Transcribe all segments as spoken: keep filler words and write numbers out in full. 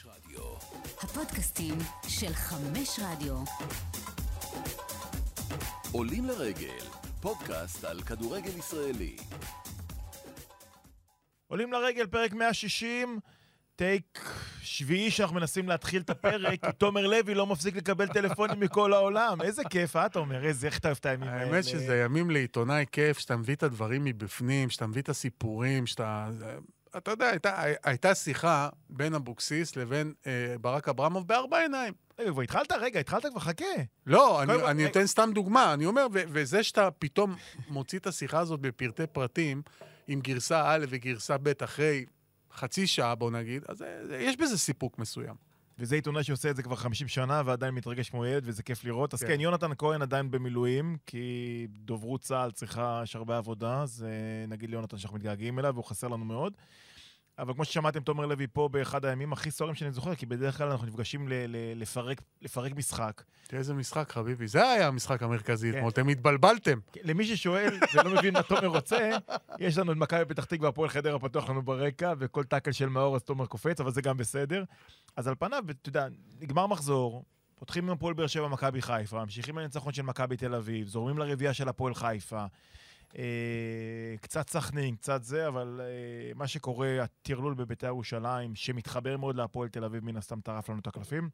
רדיו. הפודקאסטים של חמש רדיו. עולים לרגל, פודקאסט על כדורגל ישראלי. עולים לרגל, פרק מאה ושישים, טייק שביעי שאנחנו מנסים להתחיל את הפרק, כי תומר לוי לא מפסיק לקבל טלפונים מכל העולם. איזה כיף, אה, תומר? איזה, איך אתה אוהב את הימים האלה? האמת שזה ימים לעיתונאי כיף, שאתה מביא את הדברים מבפנים, שאתה מביא את הסיפורים, שאתה... אתה יודע, הייתה, הייתה שיחה בין אבוקסיס לבין אה, ברק אברמוב בארבע עיניים. רגע, התחלת? רגע, התחלת כבר, חכה. לא, אני, כל... אני רגע. אתן סתם דוגמה. אני אומר, ו- וזה שאתה פתאום מוציא את השיחה הזאת בפרטי פרטים, עם גרסה א' וגרסה ב' אחרי חצי שעה, בוא נגיד, אז יש בזה סיפוק מסוים. וזה עיתונאי שעושה את זה כבר חמישים שנה, ועדיין מתרגש כמו ילד, וזה כיף לראות. אז כן. כן, יונתן כהן עדיין במילואים, כי דוברות צה"ל צריכה, יש הרבה עבודה, אז נגיד ליונתן שאנחנו מתגעגעים אליו, והוא חסר לנו מאוד. אבל כמו ששמעתם, תומר לוי פה באחד הימים הכי סוערים שאני זוכר, כי בדרך כלל אנחנו נפגשים ל- ל- לפרק, לפרק משחק. תראה איזה משחק, חביבי. זה היה המשחק המרכזי. כן. אתמול, אתם התבלבלתם. למי ששואל ולא מבין מה תומר רוצה, יש לנו את מכבי פתח תקווה, הפועל חדרה פתוח לנו ברקע, וכל טאקל של מאור אז תומר קופץ, אבל זה גם בסדר. אז על פניו, אתה יודע, נגמר מחזור, פותחים עם הפועל באר שבע מכבי חיפה, ממשיכים לניצחון של מכבי תל אביב, זורמים לרביעייה של הפועל חיפה, אה, קצת סכנין, קצת זה, אבל אה, מה שקורה, הטרלול בבית"ר ירושלים, שמתחבר מאוד להפועל תל אביב, מן הסתם טרף לנו את הקלפים.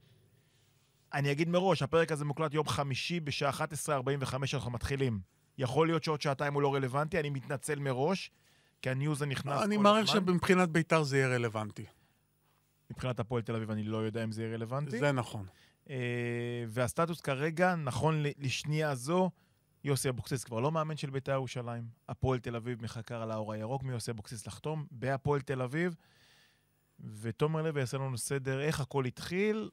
אני אגיד מראש, הפרק הזה מוקלט יום חמישי בשעה אחת עשרה ארבעים וחמש אנחנו מתחילים. יכול להיות שעוד שעתיים הוא לא רלוונטי, אני מתנצל מראש, כי הניוז הנכנס... אני מעריך שמבחינת בית"ר זה יהיה רלוונטי. מבחינת הפועל תל אביב אני לא יודע אם זה יהיה רלוונטי. זה נכון. והסטטוס כרגע, נכון לשנייה זו, יוסי אבוקסיס כבר לא מאמן של בית"ר ירושלים. הפועל תל אביב מחכה על האור הירוק מיוסי אבוקסיס לחתום בהפועל תל אביב, ותומר לוי יעשה לנו סדר איך הכל התחיל.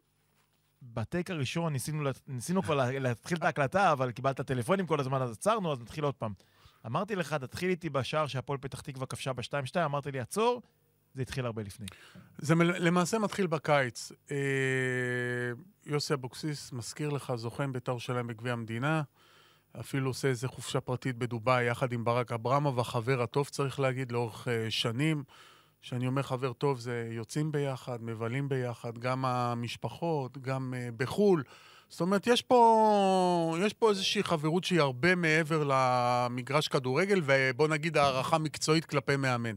בטייק הראשון ניסינו, ניסינו כבר להתחיל את ההקלטה, אבל קיבלת טלפונים כל הזמן, אז עצרנו, אז נתחיל עוד פעם. אמרתי לך, תתחיל איתי בשער שהפועל פתח תקווה כבשה ב-שתיים שתיים, אמרתי לי, עצור, זה התחיל הרבה לפני. זה למעשה מתחיל בקיץ. אה, יוסי אבוקסיס מזכיר לך, זוכה עם בית"ר ירושלים בגביע המדינה, אפילו עושה איזה חופשה פרטית בדובאי, יחד עם ברק אברמוב, החבר הטוב צריך להגיד, לאורך אה, שנים, שאני אומר חבר טוב, זה יוצאים ביחד, מבלים ביחד, גם המשפחות, גם uh, בחול. זאת אומרת, יש פה, יש פה איזושהי חברות שהיא הרבה מעבר למגרש כדורגל, ובוא נגיד הערכה מקצועית כלפי מאמן.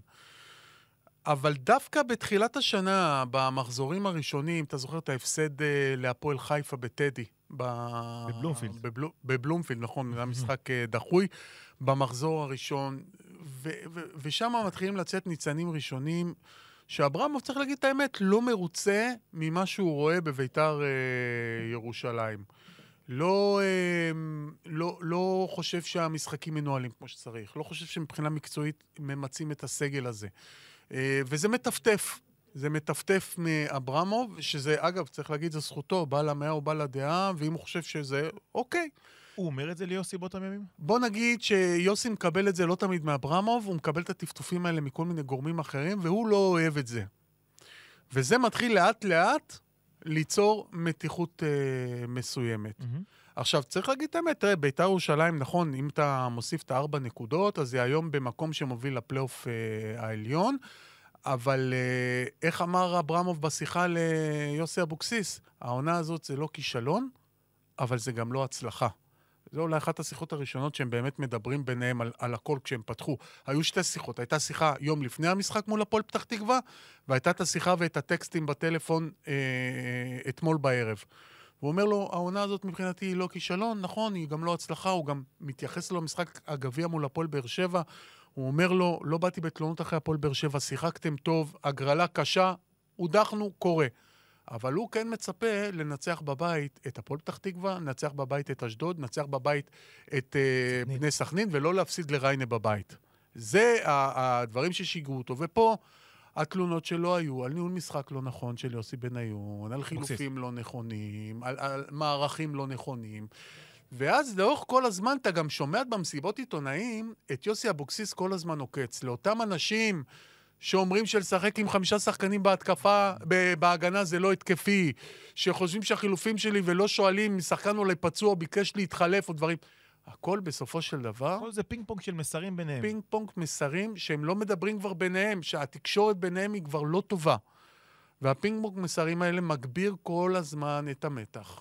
אבל דווקא בתחילת השנה, במחזורים הראשונים, אתה זוכר את ההפסד uh, להפועל חיפה בטדי? בבלומפילד. בבל... בבלומפילד, נכון, זה משחק uh, דחוי. במחזור הראשון, ו- ו- ושם מתחילים לצאת ניצנים ראשונים, שאברמוב, צריך להגיד את האמת, לא מרוצה ממה שהוא רואה בביתר אה, ירושלים. לא, אה, לא, לא חושב שהמשחקים מנוהלים כמו שצריך, לא חושב שמבחינה מקצועית ממצים את הסגל הזה. אה, וזה מטפטף, זה מטפטף מאברמוב, שזה, אגב, צריך להגיד, זה זכותו, בא למאה או בא לדעה, ואם הוא חושב שזה, אוקיי. הוא אומר את זה ליוסי באותם ימים? בוא נגיד שיוסי מקבל את זה לא תמיד מאברמוב, הוא מקבל את הטפטופים האלה מכל מיני גורמים אחרים, והוא לא אוהב את זה. וזה מתחיל לאט לאט ליצור מתיחות אה, מסוימת. Mm-hmm. עכשיו, צריך להגיד את האמת, תראה, בית"ר ירושלים, נכון, אם אתה מוסיף את הארבע נקודות, אז זה היום במקום שמוביל לפלייאוף אה, העליון, אבל אה, איך אמר אברמוב בשיחה ליוסי אבוקסיס? העונה הזאת זה לא כישלון, אבל זה גם לא הצלחה. זו אולי אחת השיחות הראשונות שהם באמת מדברים ביניהם על, על הכל כשהם פתחו. היו שתי שיחות. הייתה שיחה יום לפני המשחק מול הפועל פתח תקווה, והייתה את השיחה ואת הטקסטים בטלפון אה, אתמול בערב. הוא אומר לו, העונה הזאת מבחינתי היא לא כישלון, נכון, היא גם לא הצלחה, הוא גם מתייחס לו למשחק הגביע מול הפועל באר שבע, הוא אומר לו, לא באתי בתלונות אחרי הפועל באר שבע, שיחקתם טוב, הגרלה קשה, הודחנו, קורה. אבל הוא כן מצפה לנצח בבית את הפועל פתח תקווה, לנצח בבית את אשדוד, לנצח בבית את uh, בני סכנין, ולא להפסיד לריינה בבית. זה הדברים ששיגעו אותו. ופה התלונות שלו היו על ניהול משחק לא נכון של יוסי בניון, על חילופים לא נכונים, על, על מערכים לא נכונים. ואז לאורך כל הזמן אתה גם שומע במסיבות עיתונאים את יוסי אבוקסיס כל הזמן עוקץ. לאותם אנשים שאומרים שלשחק עם חמישה שחקנים בהתקפה, בהגנה זה לא התקפי, שחושבים שהחילופים שלי ולא שואלים, שחקן אולי פצוע, ביקש להתחלף או דברים. הכל בסופו של דבר... הכל זה פינג פונג של מסרים ביניהם. פינג פונג מסרים שהם לא מדברים כבר ביניהם, שהתקשורת ביניהם היא כבר לא טובה. והפינג פונג מסרים האלה מגביר כל הזמן את המתח.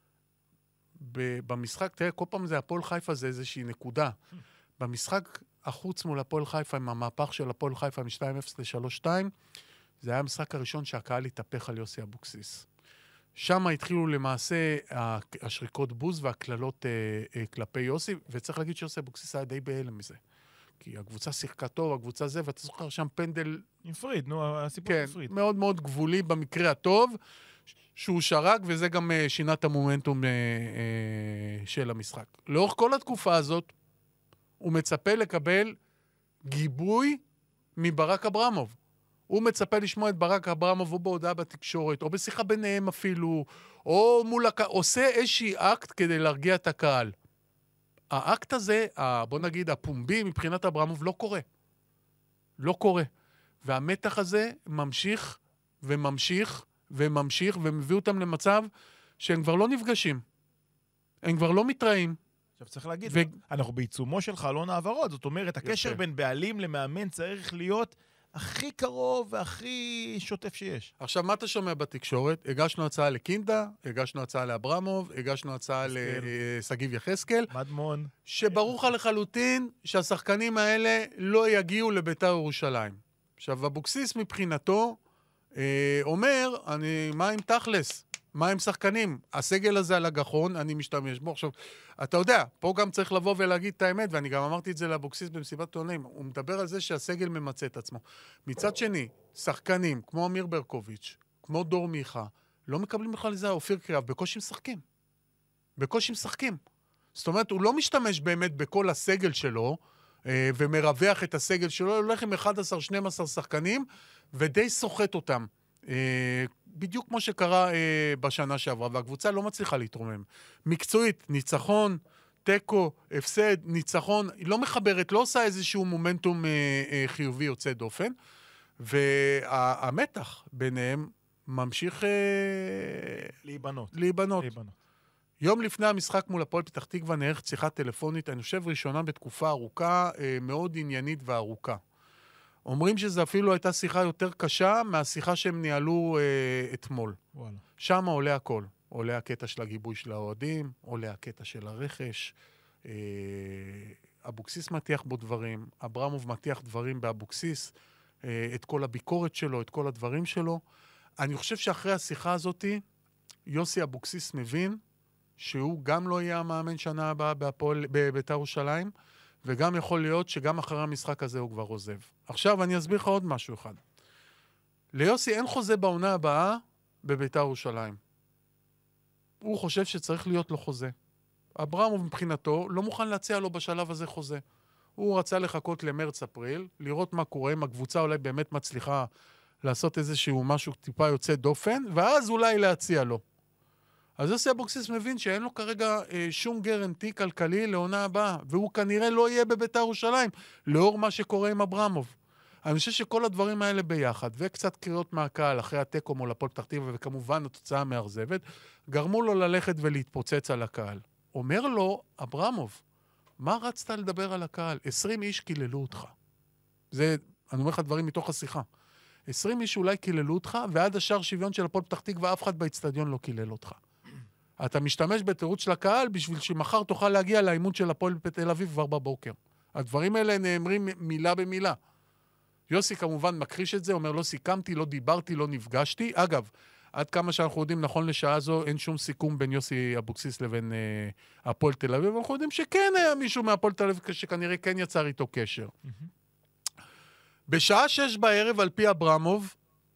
במשחק, תראה, כל פעם זה הפועל חיפה זה איזושהי נקודה. במשחק החוץ מול הפועל חיפה, עם המהפך של הפועל חיפה מ-שתיים אפס ל-שלוש שתיים, זה היה המשחק הראשון שהקהל התהפך על יוסי אבוקסיס. שם התחילו למעשה השריקות בוז והכללות אה, אה, כלפי יוסי, וצריך להגיד שיוסי אבוקסיס היה די בהלם מזה. כי הקבוצה שיחקה טוב, הקבוצה זה, ואתה זוכר שם פנדל... עם פריד, נו, הסיפור כן, עם פריד. מאוד מאוד גבולי במקרה הטוב, שהוא שרק, וזה גם uh, שינה את המומנטום uh, uh, של המשחק. לאורך כל התקופה הזאת, הוא מצפה לקבל גיבוי מברק אברמוב. הוא מצפה לשמוע את ברק אברמוב, או בהודעה בתקשורת, או בשיחה ביניהם אפילו, או מול הקהל, עושה איזושהי אקט כדי להרגיע את הקהל. האקט הזה, בוא נגיד, הפומבי מבחינת אברמוב לא קורה. לא קורה. והמתח הזה ממשיך וממשיך וממשיך, ומביא אותם למצב שהם כבר לא נפגשים. הם כבר לא מתראים. עכשיו צריך להגיד, ו... אנחנו בעיצומו של חלון העברות, זאת אומרת, הקשר בין בעלים למאמן צריך להיות הכי קרוב והכי שוטף שיש. עכשיו, מה אתה שומע בתקשורת? הגשנו הצעה לקינדה, הגשנו הצעה לאברמוב, הגשנו הצעה לסגיב יחזקאל. מדמון. שברוך לחלוטין שהשחקנים האלה לא יגיעו לביתר ירושלים. עכשיו, אבוקסיס מבחינתו אה, אומר, אני, מה עם תכלס? מה עם שחקנים? הסגל הזה על הגחון, אני משתמש בו. עכשיו, אתה יודע, פה גם צריך לבוא ולהגיד את האמת, ואני גם אמרתי את זה לאבוקסיס במסיבת עיתונאים. הוא מדבר על זה שהסגל ממצא את עצמו. מצד שני, שחקנים כמו אמיר ברקוביץ', כמו דור מיכה, לא מקבלים בכלל לזה, אופיר קריאב, בקושי משחקים. בקושי משחקים. זאת אומרת, הוא לא משתמש באמת בכל הסגל שלו, אה, ומרווח את הסגל שלו, הוא הולך עם אחד עשר שנים עשר שחקנים, ודי סוחט אותם. אה, בדיוק כמו שקרה אה, בשנה שעברה, והקבוצה לא מצליחה להתרומם. מקצועית, ניצחון, טקו, הפסד, ניצחון, היא לא מחברת, לא עושה איזשהו מומנטום אה, אה, חיובי יוצא דופן, והמתח ביניהם ממשיך אה, להיבנות. להיבנות. להיבנות. יום לפני המשחק מול הפועל פתח תקווה נערך שיחה טלפונית, אני חושב ראשונה בתקופה ארוכה, אה, מאוד עניינית וארוכה. אומרים שזה אפילו הייתה שיחה יותר קשה מהשיחה שהם ניהלו אה, אתמול. וואלה. שם עולה הכל. עולה הקטע של הגיבוי של האוהדים, עולה הקטע של הרכש, אה, אבוקסיס מטיח בו דברים, אברמוב מטיח דברים באבוקסיס, אה, את כל הביקורת שלו, את כל הדברים שלו. אני חושב שאחרי השיחה הזאת, יוסי אבוקסיס מבין שהוא גם לא יהיה המאמן שנה הבאה בהפועל, בביתר ירושלים, וגם יכול להיות שגם אחרי המשחק הזה הוא כבר עוזב. עכשיו אני אסביר לך עוד משהו אחד. ליוסי אין חוזה בעונה הבאה בביתר ירושלים. הוא חושב שצריך להיות לו חוזה. אברמוב מבחינתו לא מוכן להציע לו בשלב הזה חוזה. הוא רצה לחכות למרץ-אפריל, לראות מה קורה, אם הקבוצה אולי באמת מצליחה לעשות איזשהו משהו טיפה יוצא דופן, ואז אולי להציע לו. אז יוסי אבוקסיס מבין שאין לו כרגע אה, שום גרנטי כלכלי לעונה הבאה, והוא כנראה לא יהיה בביתר ירושלים, לאור מה שקורה עם אברמוב. אני חושב שכל הדברים האלה ביחד, וקצת קריאות מהקהל אחרי הטקו מול הפועל פתח תקווה, וכמובן התוצאה מאכזבת, גרמו לו ללכת ולהתפוצץ על הקהל. אומר לו, אברמוב, מה רצת לדבר על הקהל? עשרים איש קיללו אותך. זה, אני אומר לך דברים מתוך השיחה. עשרים איש אולי קיללו אותך, ועד השאר שוויון של הפועל פתח תקווה, אף אחד באצטדיון לא קילל אותך. אתה משתמש בתירוץ של הקהל בשביל שמחר תוכל להגיע לאימון של הפועל בתל אביב כבר בבוקר. הדברים האלה נאמרים מילה במילה. יוסי כמובן מכחיש את זה, אומר לא סיכמתי, לא דיברתי, לא נפגשתי. אגב, עד כמה שאנחנו יודעים נכון לשעה זו, אין שום סיכום בין יוסי אבוקסיס לבין אה, הפועל תל אביב, אנחנו יודעים שכן היה מישהו מהפועל תל אביב שכנראה כן יצר איתו קשר. Mm-hmm. בשעה שש בערב על פי אברמוב,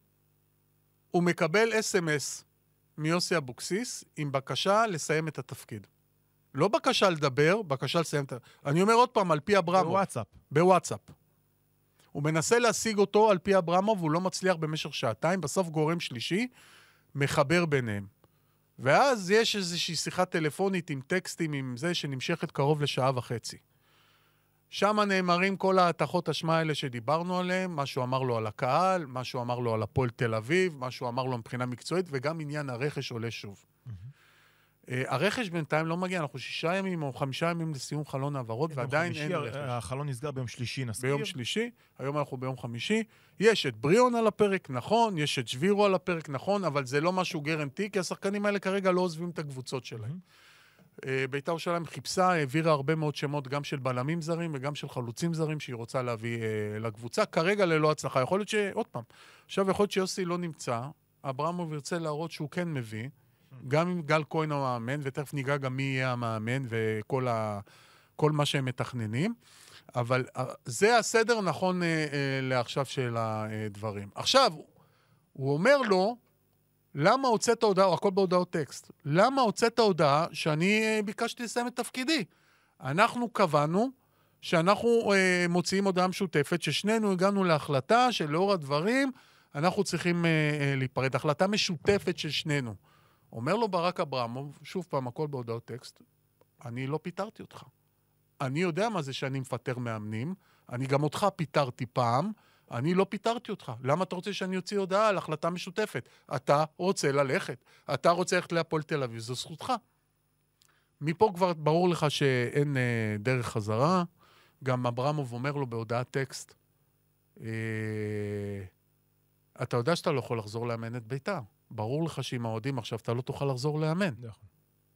הוא מקבל אס אם אס מיוסי אבוקסיס עם בקשה לסיים את התפקיד. לא בקשה לדבר, בקשה לסיים את התפקיד. אני אומר עוד פעם, על פי אברמוב. בוואטסאפ. בוואטסאפ. הוא מנסה להשיג אותו על פי אברמוב, הוא לא מצליח במשך שעתיים, בסוף גורם שלישי, מחבר ביניהם. ואז יש איזושהי שיחה טלפונית עם טקסטים, עם זה שנמשכת קרוב לשעה וחצי. שם נאמרים כל ההתחות השמה האלה שדיברנו עליהם, מה שהוא אמר לו על הקהל, מה שהוא אמר לו על הפועל תל אביב, מה שהוא אמר לו מבחינה מקצועית, וגם עניין הרכש עולה שוב. הרכש בינתיים לא מגיע, אנחנו שישה ימים או חמישה ימים לסיום חלון העברות, ועדיין אין רכש. החלון נסגר ביום שלישי, נסגיר. ביום שלישי, היום אנחנו ביום חמישי. יש את בריאון על הפרק, נכון, יש את שבירו על הפרק, נכון, אבל זה לא משהו גרנטי, כי השחקנים האלה כרגע לא עוזבים את הקבוצות שלהם. בית"ר ירושלים חיפשה, העבירה הרבה מאוד שמות, גם של בלמים זרים וגם של חלוצים זרים, שהיא רוצה להביא לקבוצה, כרגע ללא הצלחה. יכול להיות ש... עוד פעם, עכשיו יכול להיות שיוסי לא נמצא, אברמוב ירצה להראות שהוא כן מביא, גם עם גל כהן הוא המאמן, ותכף ניגע גם מי יהיה המאמן וכל ה... כל מה שהם מתכננים, אבל זה הסדר נכון אה, אה, לעכשיו של הדברים. עכשיו, הוא אומר לו, למה הוצאת הודעה, הכל בהודעות טקסט, למה הוצאת הודעה שאני אה, ביקשתי לסיים את תפקידי? אנחנו קבענו שאנחנו אה, מוציאים הודעה משותפת, ששנינו הגענו להחלטה שלאור הדברים, אנחנו צריכים אה, אה, להיפרד. החלטה משותפת של שנינו. אומר לו ברק אברמוב, שוב פעם, הכל בהודעות טקסט, אני לא פיטרתי אותך. אני יודע מה זה שאני מפטר מאמנים, אני גם אותך פיטרתי פעם, אני לא פיטרתי אותך. למה אתה רוצה שאני אוציא הודעה על החלטה משותפת? אתה רוצה ללכת, אתה רוצה ללכת להפועל תל אביב, זו זכותך. מפה כבר ברור לך שאין אה, דרך חזרה, גם אברמוב אומר לו בהודעת טקסט, אה, אתה יודע שאתה לא יכול לחזור לאמן את בית"ר. ברור לך שעם האוהדים עכשיו אתה לא תוכל לחזור לאמן. נכון.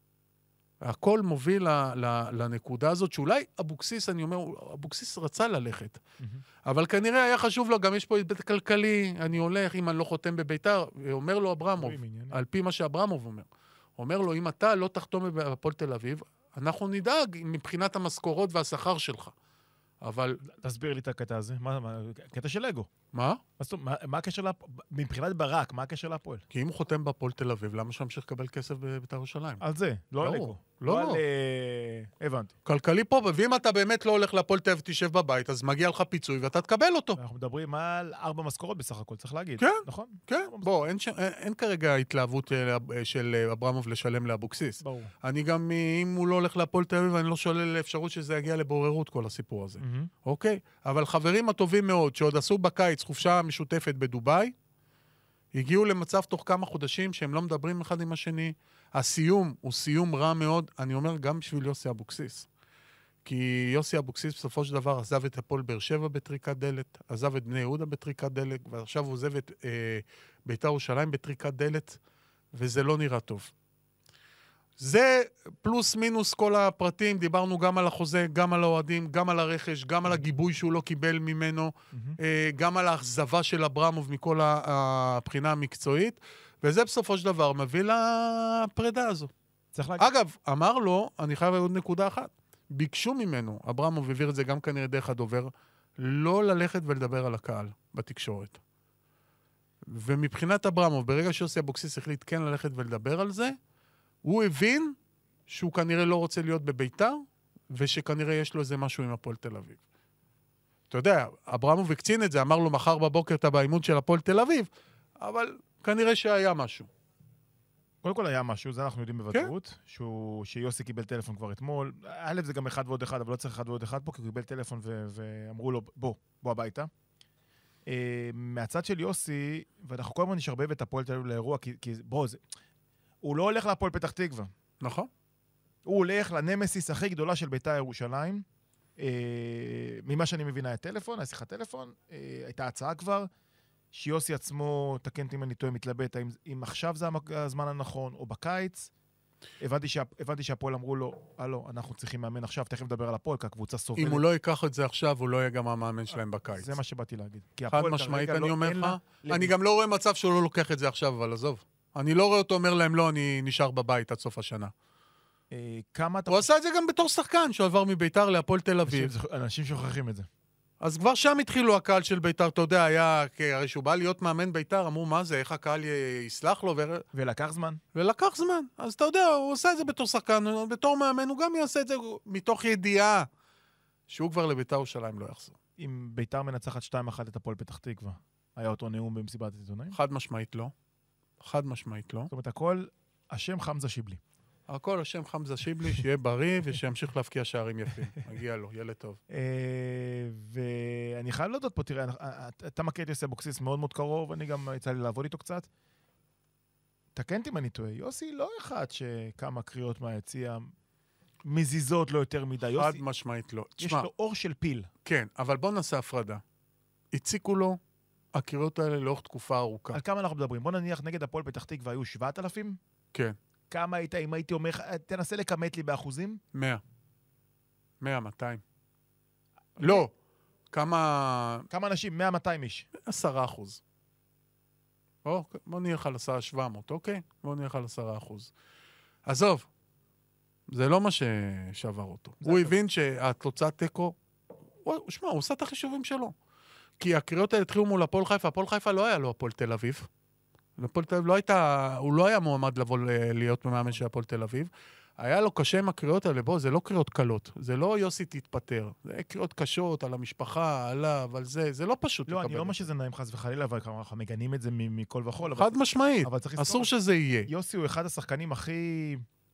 הכל מוביל לנקודה הזאת, שאולי אבוקסיס, אני אומר, אבוקסיס רצה ללכת. אבל כנראה היה חשוב לו, גם יש פה היבט כלכלי, אני הולך, אם אני לא חותם בביתר, אומר לו אברמוב, על פי מה שאברמוב אומר. אומר לו, אם אתה לא תחתום בהפועל תל אביב, אנחנו נדאג מבחינת המשכורות והשכר שלך. אבל... תסביר לי את הקטע הזה. מה, מה, קטע של אגו. מה? מה, מה הקשר להפועל? מבחינת ברק, מה הקשר להפועל? כי אם הוא חותם בהפועל תל אביב, למה שימשיך לקבל כסף בבית"ר ירושלים? על זה, לא על אגו. לא, לא. הבנתי. כלכלי פה, ואם אתה באמת לא הולך להפועל תל אביב, תשב בבית, אז מגיע לך פיצוי ואתה תקבל אותו. אנחנו מדברים על ארבע משכורות בסך הכל, צריך להגיד. כן, נכון? כן. בוא, אין, ש... אין כרגע התלהבות של אברמוב לשלם לאבוקסיס. ברור. אני גם, אם הוא לא הולך להפועל תל אביב, אני לא שולל אפשרות שזה יגיע לבוררות כל הסיפור הזה. Mm-hmm. אוקיי? אבל חברים הטובים מאוד, שעוד עשו בקיץ חופשה משותפת בדוביי, הגיעו למצב תוך כמה חודשים שהם לא מדברים אחד עם השני. הסיום הוא סיום רע מאוד, אני אומר גם בשביל יוסי אבוקסיס. כי יוסי אבוקסיס בסופו של דבר עזב את הפועל באר שבע בטריקת דלת, עזב את בני יהודה בטריקת דלת, ועכשיו הוא עוזב את אה, בית"ר ירושלים בטריקת דלת, וזה לא נראה טוב. זה פלוס מינוס כל הפרטים, דיברנו גם על החוזה, גם על האוהדים, גם על הרכש, גם על הגיבוי שהוא לא קיבל ממנו, mm-hmm. גם על האכזבה של אברמוב מכל הבחינה המקצועית, וזה בסופו של דבר מביא לפרידה הזו. צריך להגיד. אגב, אמר לו, אני חייב עוד נקודה אחת, ביקשו ממנו, אברמוב העביר את זה גם כנראה דרך הדובר, לא ללכת ולדבר על הקהל בתקשורת. ומבחינת אברמוב, ברגע שיוסי אבוקסיס החליט כן ללכת ולדבר על זה, הוא הבין שהוא כנראה לא רוצה להיות בביתר, ושכנראה יש לו איזה משהו עם הפועל תל אביב. אתה יודע, אברמוב הקצין את זה, אמר לו מחר בבוקר אתה באימון של הפועל תל אביב, אבל כנראה שהיה משהו. קודם כל היה משהו, זה אנחנו יודעים בוודאות, שהוא, שיוסי קיבל טלפון כבר אתמול, א' זה גם אחד ועוד אחד, אבל לא צריך אחד ועוד אחד פה, כי הוא קיבל טלפון ו- ואמרו לו, בוא, בוא הביתה. Uh, מהצד של יוסי, ואנחנו כל הזמן נשרבב את הפועל תל אביב לאירוע, כי, כי בוא, זה... הוא לא הולך להפועל פתח תקווה. נכון. הוא הולך לנמסיס הכי גדולה של בית"ר ירושלים. אה, ממה שאני מבינה, היה טלפון, היה שיחת טלפון, אה, הייתה הצעה כבר, שיוסי עצמו, תקן אותי אם אני טועה, מתלבט, האם, אם עכשיו זה הזמן הנכון, או בקיץ. הבנתי, שה, הבנתי שהפועל אמרו לו, הלו, אנחנו צריכים מאמן עכשיו, תכף נדבר על הפועל, כי הקבוצה סובלת. אם הוא לא ייקח את זה עכשיו, הוא לא יהיה גם המאמן שלהם בקיץ. זה מה שבאתי להגיד. חד משמעית, אני אומר לך, אני גם לא רואה מצב שהוא לא לוקח את זה עכשיו, אבל עזוב. אני לא רואה אותו אומר להם, לא, אני נשאר בבית עד סוף השנה. כמה אתה... הוא עשה את זה גם בתור שחקן, שהוא עבר מביתר להפועל תל אביב. אנשים שוכחים את זה. אז כבר שם התחילו הקהל של ביתר, אתה יודע, היה, הרי שהוא בא להיות מאמן ביתר, אמרו, מה זה, איך הקהל יסלח לו? ולקח זמן. ולקח זמן. אז אתה יודע, הוא עושה את זה בתור שחקן, בתור מאמן, הוא גם יעשה את זה מתוך ידיעה, שהוא כבר לביתר ירושלים לא יחזור. אם ביתר מנצחת שתיים אחת את הפועל פתח תקווה, היה אותו נאום במסיבת העיתונאים? חד משמעית לא. חד משמעית לא. זאת אומרת, הכל השם חמזה שיבלי. הכל השם חמזה שיבלי, שיהיה בריא ושימשיך להפקיע שערים יפים. מגיע לו, ילד טוב. ואני חייב להודות פה, תראה, אתה מכיר את יוסי אבוקסיס מאוד מאוד קרוב, אני גם יצא לי לעבוד איתו קצת. תקנתי אם אני טועה, יוסי לא אחד שכמה קריאות מהיציאה מזיזות לו יותר מדי. חד יוסי, משמעית לא. יש תשמע, לו אור של פיל. כן, אבל בוא נעשה הפרדה. הציקו לו הקריאות האלה לאורך תקופה ארוכה. על כמה אנחנו מדברים? בוא נניח נגד הפועל פתח תקווה היו שבעת אלפים? כן, כמה היית, אם הייתי אומר, תנסה לכמת לי באחוזים? מאה. מאה, מאתיים. לא, כמה... כמה אנשים? מאה מאתיים איש. עשרה אחוז. או, בוא נלך על עשרה שבע מאות, אוקיי? בוא נלך על עשרה אחוז. עזוב, זה לא מה ששבר אותו. הוא הבין שהתוצאת תיקו, שמע, הוא עושה את החישובים שלו. כי הקריאות האלה התחילו מול הפועל חיפה, הפועל חיפה לא היה לו הפועל תל אביב. הפועל תל אביב לא הייתה, הוא לא היה מועמד לבוא להיות מאמן של הפועל תל אביב. היה לו קשה עם הקריאות האלה, בוא, זה לא קריאות קלות. זה לא יוסי תתפטר. זה קריאות קשות על המשפחה, עליו, על זה. זה לא פשוט. לא, אני לא אומר שזה נעים חס וחלילה, אבל אנחנו מגנים את זה מכל וכול. חד משמעית. אסור שזה יהיה. יוסי הוא אחד השחקנים הכי...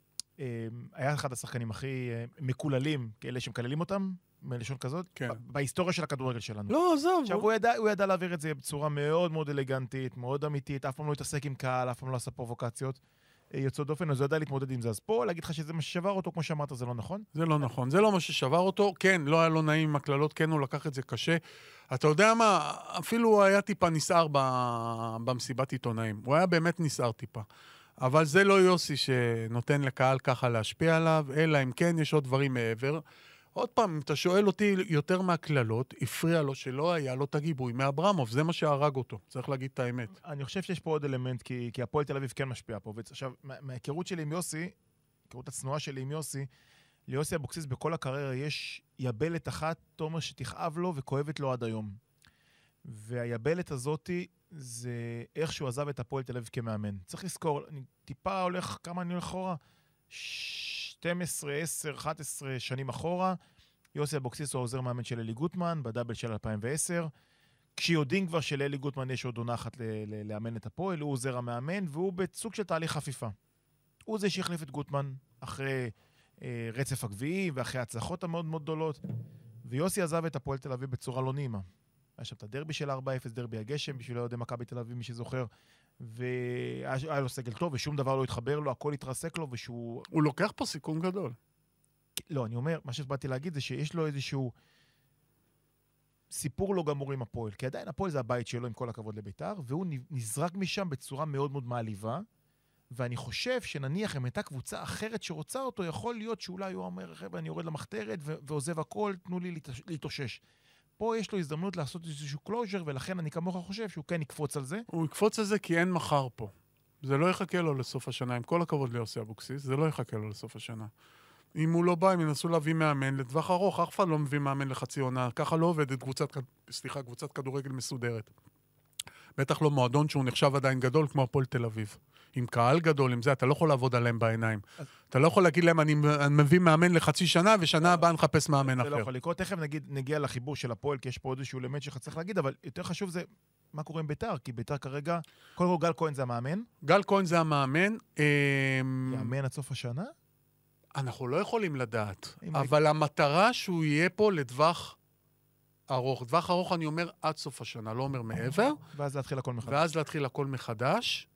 היה אחד השחקנים הכי מקוללים, כאלה שמקללים אותם, מלשון כזאת, כן. בהיסטוריה של הכדורגל שלנו. לא, עזוב. עכשיו, הוא ידע, הוא ידע להעביר את זה בצורה מאוד מאוד אלגנטית, מאוד אמיתית, אף פעם לא התעסק עם קהל, אף פעם לא עשה פרובוקציות יוצאות דופן, אז הוא ידע להתמודד עם זה. אז פה, להגיד לך שזה מה ששבר אותו, כמו שאמרת, זה לא נכון? זה לא נכון. זה לא מה ששבר אותו. כן, לא היה לו נעים עם הכללות, כן, הוא לקח את זה קשה. אתה יודע מה, אפילו הוא היה טיפה נסער במסיבת עיתונאים. הוא היה באמת נסער טיפה. אבל זה לא יוסי שנותן לקהל ככה להשפיע עליו, אלא אם כן יש עוד דברים מעבר. עוד פעם, אם אתה שואל אותי יותר מהכללות, הפריע לו שלא היה לו את הגיבוי מאברמוב, זה מה שהרג אותו, צריך להגיד את האמת. אני חושב שיש פה עוד אלמנט, כי, כי הפועל תל אביב כן משפיע פה. עכשיו, מההיכרות שלי עם יוסי, היכרות הצנועה שלי עם יוסי, ליוסי אבוקסיס בכל הקריירה יש יבלת אחת, תומר, שתכאב לו וכואבת לו עד היום. והיבלת הזאת זה איך שהוא עזב את הפועל תל אביב כמאמן. צריך לזכור, אני טיפה הולך, כמה אני הולך אחורה? שתים עשרה, עשר, אחת עשרה שנים אחורה. יוסי אבוקסיס הוא העוזר מאמן של אלי גוטמן, בדאבל של אלפיים ועשר. כשיודעים כבר שלאלי גוטמן יש עוד עונה אחת לאמן את הפועל, הוא עוזר המאמן, והוא בסוג של תהליך חפיפה. הוא זה שהחליף את גוטמן אחרי אה, רצף הגביעי, ואחרי ההצלחות המאוד מאוד גדולות. ויוסי עזב את הפועל תל אביב בצורה לא נעימה. היה שם את הדרבי של ארבע אפס, דרבי הגשם, בשביל אוהדי מכבי תל אביב, מי שזוכר. והיה לו סגל טוב, ושום דבר לא התחבר לו, הכל התרסק לו, ושהוא... הוא לוקח פה סיכון גדול. לא, אני אומר, מה שבאתי להגיד זה שיש לו איזשהו סיפור לא גמור עם הפועל, כי עדיין הפועל זה הבית שלו, עם כל הכבוד לביתר, והוא נזרק משם בצורה מאוד מאוד מעליבה, ואני חושב שנניח אם הייתה קבוצה אחרת שרוצה אותו, יכול להיות שאולי הוא אומר, חבר'ה, אני יורד למחתרת ועוזב הכל, תנו לי להתאושש. פה יש לו הזדמנות לעשות איזשהו קלוז'ר, ולכן אני כמוך חושב שהוא כן יקפוץ על זה. הוא יקפוץ על זה כי אין מחר פה. זה לא יחכה לו לסוף השנה, עם כל הכבוד ליוסי אבוקסיס, זה לא יחכה לו לסוף השנה. אם הוא לא בא, הם ינסו להביא מאמן לטווח ארוך, אף אחד לא מביא מאמן לחצי עונה, ככה לא עובדת קבוצת, סליחה, קבוצת כדורגל מסודרת. בטח לא מועדון שהוא נחשב עדיין גדול כמו הפועל תל אביב. עם קהל גדול, עם זה, אתה לא יכול לעבוד עליהם בעיניים. אתה לא יכול להגיד להם, אני מביא מאמן לחצי שנה, ושנה הבאה נחפש מאמן אחר. זה לא יכול לקרות. תכף נגיע לחיבור של הפועל, כי יש פה עוד איזשהו אלמנט שצריך להגיד, אבל יותר חשוב זה מה קורה עם ביתר, כי ביתר כרגע, קודם כל גל כהן זה המאמן. גל כהן זה המאמן. יאמן עד סוף השנה? אנחנו לא יכולים לדעת, אבל המטרה שהוא יהיה פה לטווח ארוך. טווח ארוך אני אומר עד סוף השנה, לא אומר מעבר. ואז להתחיל הכל מחדש. ואז להתחיל הכל מחדש.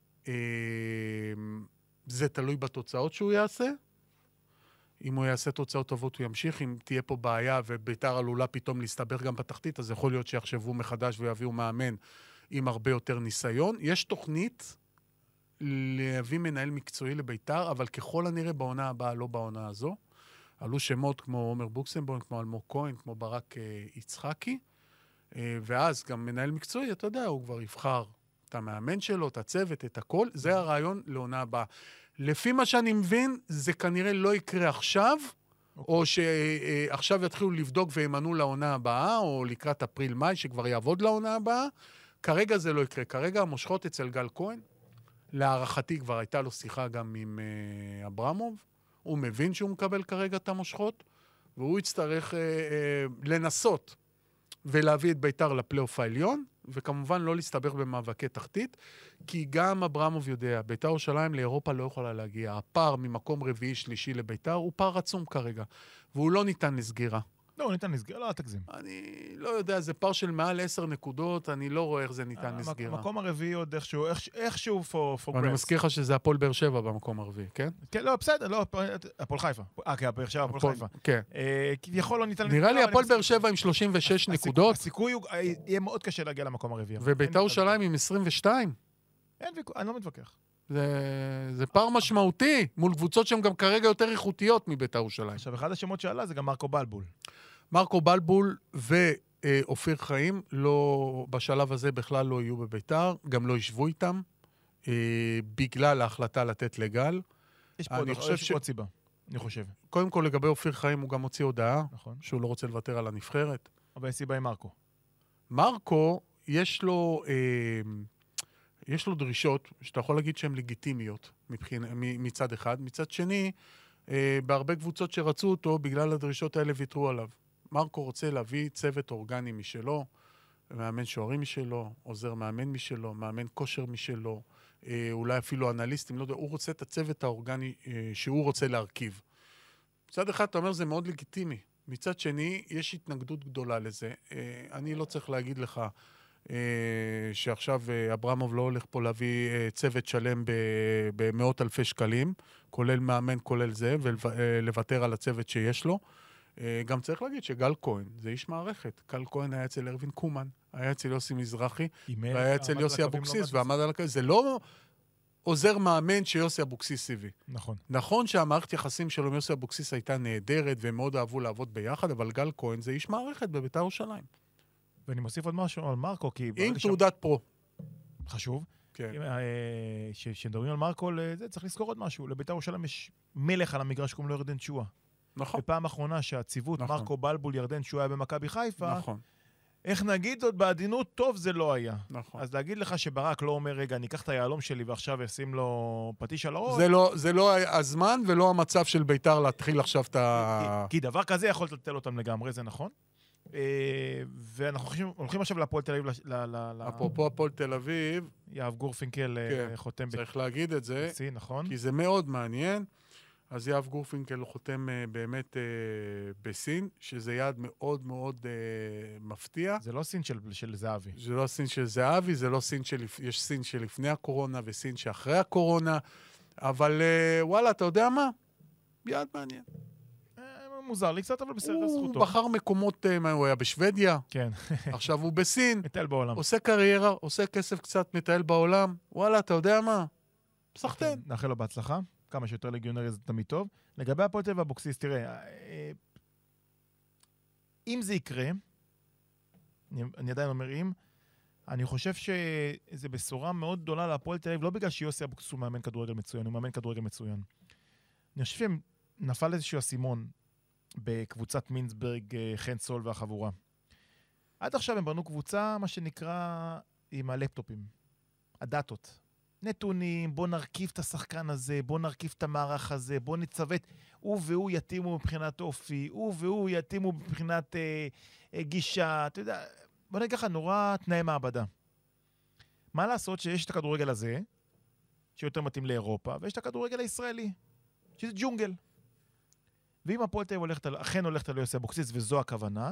זה תלוי בתוצאות שהוא יעשה. אם הוא יעשה תוצאות טובות הוא ימשיך. אם תהיה פה בעיה וביתר עלולה פתאום להסתבר גם בתחתית, אז יכול להיות שיחשבו מחדש ויביאו מאמן עם הרבה יותר ניסיון. יש תוכנית להביא מנהל מקצועי לביתר, אבל ככל הנראה בעונה הבאה, לא בעונה הזו. עלו שמות כמו עומר בוקסנבוים, כמו אלמוג כהן, כמו ברק יצחקי, ואז גם מנהל מקצועי, אתה יודע, הוא כבר יבחר את המאמן שלו, את הצוות, את הכל. זה הרעיון לעונה הבאה. לפי מה שאני מבין, זה כנראה לא יקרה עכשיו, okay. או שעכשיו יתחילו לבדוק וימנו לעונה הבאה, או לקראת אפריל-מאי, שכבר יעבוד לעונה הבאה. כרגע זה לא יקרה. כרגע המושכות אצל גל כהן, להערכתי כבר הייתה לו שיחה גם עם uh, אברמוב, הוא מבין שהוא מקבל כרגע את המושכות, והוא יצטרך uh, uh, לנסות ולהביא את ביתר לפלייאוף העליון, וכמובן לא להסתבך במאבקי תחתית, כי גם אברמוב יודע, ביתר ירושלים לאירופה לא יכולה להגיע. הפער ממקום רביעי שלישי לביתר הוא פער עצום כרגע, והוא לא ניתן לסגירה. לא, הוא ניתן לסגירה, לא, אל תגזים. אני לא יודע, זה פער של מעל עשר נקודות, אני לא רואה איך זה ניתן לסגירה. המקום הרביעי עוד איכשהו, איכשהו for grabs. אני מזכיר לך שזה הפועל באר שבע במקום הרביעי, כן? כן, לא, בסדר, לא, הפועל חיפה. אה, כן, באר שבע, הפועל חיפה. כן. כביכול לא ניתן... נראה לי הפועל באר שבע עם שלושים ושש נקודות. הסיכוי יהיה מאוד קשה להגיע למקום הרביעי. ובית"ר ירושלים עם עשרים ושתיים. אין ויכוח, אני לא מתווכח. זה פער משמעותי, מול קבוצות שהן גם כרגע יותר איכותיות מבית"ר ירושלים. עכשיו, אחד השמות שעלה זה גם מרקו בלבול. מרקו בלבול ואופיר חיים, לא, בשלב הזה בכלל לא יהיו בביתר, גם לא ישבו איתם, בגלל ההחלטה לתת לגל. יש פה עוד ש... סיבה, אני חושב. קודם כל, לגבי אופיר חיים, הוא גם הוציא הודעה, נכון. שהוא לא רוצה לוותר על הנבחרת. אבל יש סיבה עם מרקו. מרקו, יש לו, אה, יש לו דרישות, שאתה יכול להגיד שהן לגיטימיות, מבחין, מצד אחד. מצד שני, אה, בהרבה קבוצות שרצו אותו, בגלל הדרישות האלה ויתרו עליו. מרקו רוצה להביא צוות אורגני משלו, מאמן שוערים משלו, עוזר מאמן משלו, מאמן כושר משלו, אה, אולי אפילו אנליסטים, לא יודע, הוא רוצה את הצוות האורגני אה, שהוא רוצה להרכיב. מצד אחד, אתה אומר, זה מאוד לגיטימי. מצד שני, יש התנגדות גדולה לזה. אה, אני לא צריך להגיד לך אה, שעכשיו אה, אברמוב לא הולך פה להביא אה, צוות שלם במאות אלפי שקלים, כולל מאמן, כולל זה, ולוותר על הצוות שיש לו. גם צריך להגיד שגל כהן, זה איש מערכת. גל כהן היה אצל ארווין קומן, היה אצל יוסי מזרחי, והיה אצל יוסי אבוקסיס, ועמד על הכביש. זה לא עוזר מאמן שיוסי אבוקסיס הביא. נכון. נכון שהמערכת יחסים שלו עם יוסי אבוקסיס הייתה נהדרת, והם מאוד אהבו לעבוד ביחד, אבל גל כהן זה איש מערכת בבית"ר ירושלים. ואני מוסיף עוד משהו על מרקו, כי... עם תעודת פרו. חשוב. כן. כשמדברים על מרקו, צריך לזכור עוד משהו. לבית"ר ירושלים יש מלך על המגרש, קוראים לו ירדן שועה. נכון. בפעם האחרונה שהציוות נכון. מרקו בלבול ירדן שהוא היה במכבי חיפה, נכון. איך נגיד זאת בעדינות, טוב זה לא היה. נכון. אז להגיד לך שברק לא אומר, רגע, אני אקח את היעלום שלי ועכשיו אשים לו פטיש על הראש. זה לא, זה לא הזמן ולא המצב של בית"ר להתחיל עכשיו את ה... כי, כי דבר כזה יכול לטלטל אותם לגמרי, זה נכון. ואנחנו הולכים, הולכים עכשיו להפועל תל אביב. אפרופו הפועל תל אביב, יאב גורפינקל כן, חותם. צריך להגיד את זה, בסין, נכון. כי זה מאוד מעניין. אז יאב גורפינקל חותם uh, באמת uh, בסין, שזה יעד מאוד מאוד uh, מפתיע. זה לא סין של, של זהבי. זה לא סין של זהבי, זה לא סין של... יש סין שלפני הקורונה וסין שאחרי הקורונה, אבל uh, וואלה, אתה יודע מה? יעד מעניין. מוזר לי קצת, אבל בסדר, זכותו. הוא בחר מקומות, uh, הוא היה בשוודיה, כן. עכשיו הוא בסין. מטייל בעולם. עושה קריירה, עושה כסף קצת, מטייל בעולם. וואלה, אתה יודע מה? סחטן. נאחל לו בהצלחה. כמה שיותר לגיונרי זה תמיד טוב. לגבי הפועל תל אביב ואבוקסיס, תראה, אם זה יקרה, אני, אני עדיין אומר אם, אני חושב שזה בשורה מאוד גדולה להפועל תל אביב, לא בגלל שיוסי אבוקסיס הוא מאמן כדורגל מצוין, הוא מאמן כדורגל מצוין. אני חושב שנפל איזשהו אסימון בקבוצת מינסברג, חן סול והחבורה. עד עכשיו הם בנו קבוצה, מה שנקרא, עם הלפטופים, הדאטות. נתונים, בוא נרכיב את השחקן הזה, בוא נרכיב את המערך הזה, בוא נצוות, הוא והוא יתימו מבחינת אופי, הוא והוא יתימו מבחינת אה, אה, גישה, אתה יודע, בוא נגיד ככה, נורא תנאי מעבדה. מה לעשות שיש את הכדורגל הזה, שיותר מתאים לאירופה, ויש את הכדורגל הישראלי, שזה ג'ונגל. ואם הפועל תל אביב אכן הולכת על יוסי אבוקסיס, וזו הכוונה,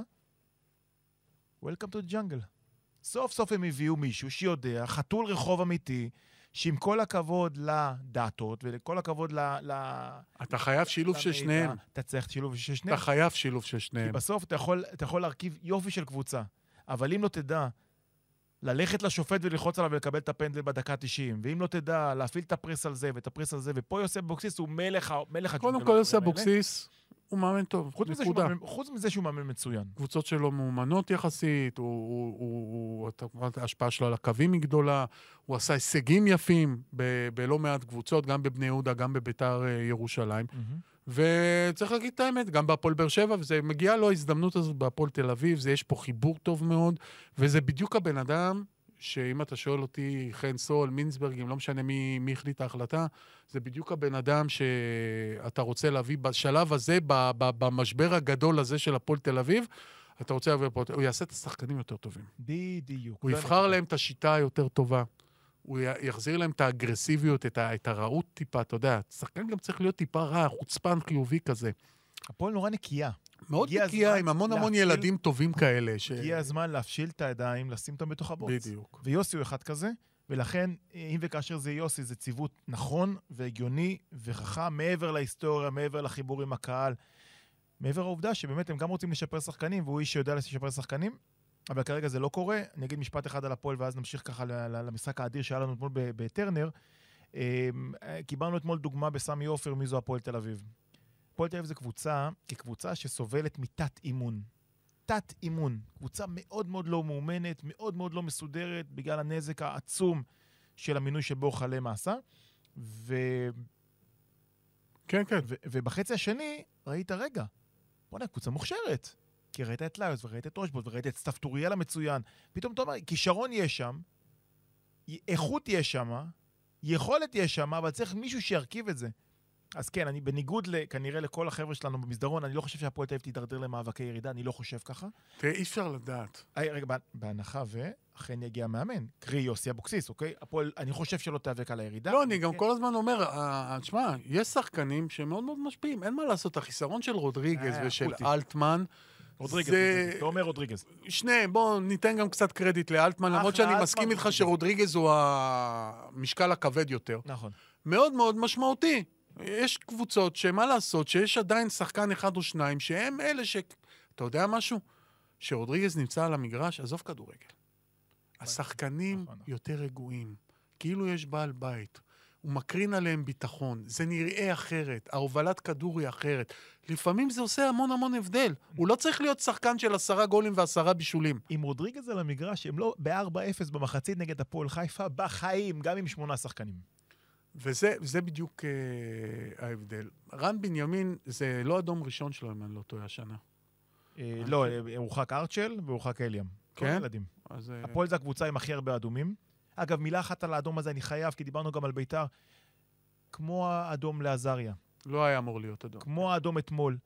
Welcome to the jungle. סוף סוף הם הביאו מישהו שיודע, חתול רחוב אמיתי, שעם כל הכבוד לדאטות, ולכל הכבוד ל... ל... אתה חייב שילוב של שניהם. אתה צריך שילוב של שניהם. אתה חייב שילוב של שניהם. כי בסוף אתה יכול, אתה יכול להרכיב יופי של קבוצה, אבל אם לא תדע ללכת לשופט וללחוץ עליו ולקבל את הפנדל בדקה תשעים, ואם לא תדע להפעיל את הפרס על זה ואת הפרס על זה, ופה יוסי אבוקסיס הוא מלך... מלך קודם כל יוסי אבוקסיס הוא מאמן טוב, חוץ מזה, מאמן, חוץ מזה שהוא מאמן מצוין. קבוצות שלו מאומנות יחסית, הוא, הוא, הוא, הוא, ההשפעה שלו על הקווים היא גדולה, הוא עשה הישגים יפים ב, בלא מעט קבוצות, גם בבני יהודה, גם בביתר ירושלים. Mm-hmm. וצריך להגיד את האמת, גם בהפועל באר שבע, וזה מגיע לו ההזדמנות הזאת בהפועל תל אביב, זה יש פה חיבור טוב מאוד, וזה בדיוק הבן אדם, שאם אתה שואל אותי, חן סול, מינסברג, אם לא משנה מי, מי החליט ההחלטה, זה בדיוק הבן אדם שאתה רוצה להביא בשלב הזה, במשבר הגדול הזה של הפועל תל אביב, אתה רוצה להביא פה, הוא יעשה את השחקנים יותר טובים. בדיוק. הוא יבחר להם את השיטה היותר טובה. הוא יחזיר להם את האגרסיביות, את, ה, את הרעות טיפה, אתה יודע, שחקן גם צריך להיות טיפה רע, חוצפן חיובי כזה. הפועל נורא נקייה. מאוד הגיע נקייה, הזמן עם המון המון להפשיל- ילדים טובים כאלה. ש... הגיע הזמן להפשיל את הידיים, לשים אותם בתוך הבוץ. בדיוק. ויוסי הוא אחד כזה, ולכן, אם וכאשר זה יוסי, זה ציוות נכון והגיוני וחכם, מעבר להיסטוריה, מעבר לחיבור עם הקהל, מעבר העובדה שבאמת הם גם רוצים לשפר שחקנים, והוא איש שיודע לשפר שחקנים, אבל כרגע זה לא קורה. אני אגיד משפט אחד על הפועל, ואז נמשיך ככה למשחק האדיר שהיה לנו אתמול בטרנר. קיבלנו אתמול דוגמה בסמי עופר, מי זו הפועל תל אביב. הפועל תל אביב זה קבוצה, כקבוצה שסובלת מתת אימון. תת אימון. קבוצה מאוד מאוד לא מאומנת, מאוד מאוד לא מסודרת, בגלל הנזק העצום של המינוי שבו חלה מעשה. ו... כן, כן. ו... ובחצי השני ראית רגע. בוא'נה, קבוצה מוכשרת. כי ראית את ליוס, וראית את רושבוט, וראית את סטפטוריאל המצוין. פתאום אתה אומר, כישרון יש שם, איכות יש שם, יכולת יש שם, אבל צריך מישהו שירכיב את זה. אז כן, אני בניגוד כנראה לכל החבר'ה שלנו במסדרון, אני לא חושב שהפועל תל אביב תידרדר למאבקי ירידה, אני לא חושב ככה. תראה, אי אפשר לדעת. היי, רגע, בהנחה ואכן יגיע מאמן, קרי יוסי אבוקסיס, אוקיי? הפועל, אני חושב שלא תיאבק על הירידה. לא, אני גם כל הזמן אומר, תשמע, יש שחקנים שמאוד מאוד משפיעים, אין מה לעשות, החיסרון של רודריגז ושל אלטמן, רודריגז, אתה אומר רודריגז. שניהם, בואו ניתן גם קצת קרדיט לאלטמן, למרות שאני מסכים איתך שרודריגז הוא המשקל הכבד יותר. נכון. מאוד מאוד משמעותי. יש קבוצות שמה לעשות, שיש עדיין שחקן אחד או שניים, שהם אלה ש... אתה יודע משהו? שרודריגז נמצא על המגרש, עזוב כדורגל. השחקנים יותר רגועים, כאילו יש בעל בית. הוא מקרין עליהם ביטחון, זה נראה אחרת, ההובלת כדור היא אחרת. לפעמים זה עושה המון המון הבדל. הוא לא צריך להיות שחקן של עשרה גולים ועשרה בישולים. עם רודריגז על המגרש, הם לא ב-ארבע אפס במחצית נגד הפועל חיפה, בחיים, גם עם שמונה שחקנים. וזה זה בדיוק אה, ההבדל. רן בנימין, זה לא אדום ראשון שלו, אם אני לא טועה השנה. אה, לא, הורחק ארצ'ל והורחק אליאם. כן? כל ילדים. אז, הפועל זה הקבוצה עם הכי הרבה אדומים. אגב, מילה אחת על האדום הזה אני חייב, כי דיברנו גם על ביתר. כמו האדום לעזריה. לא היה אמור להיות אדום. כמו האדום אתמול.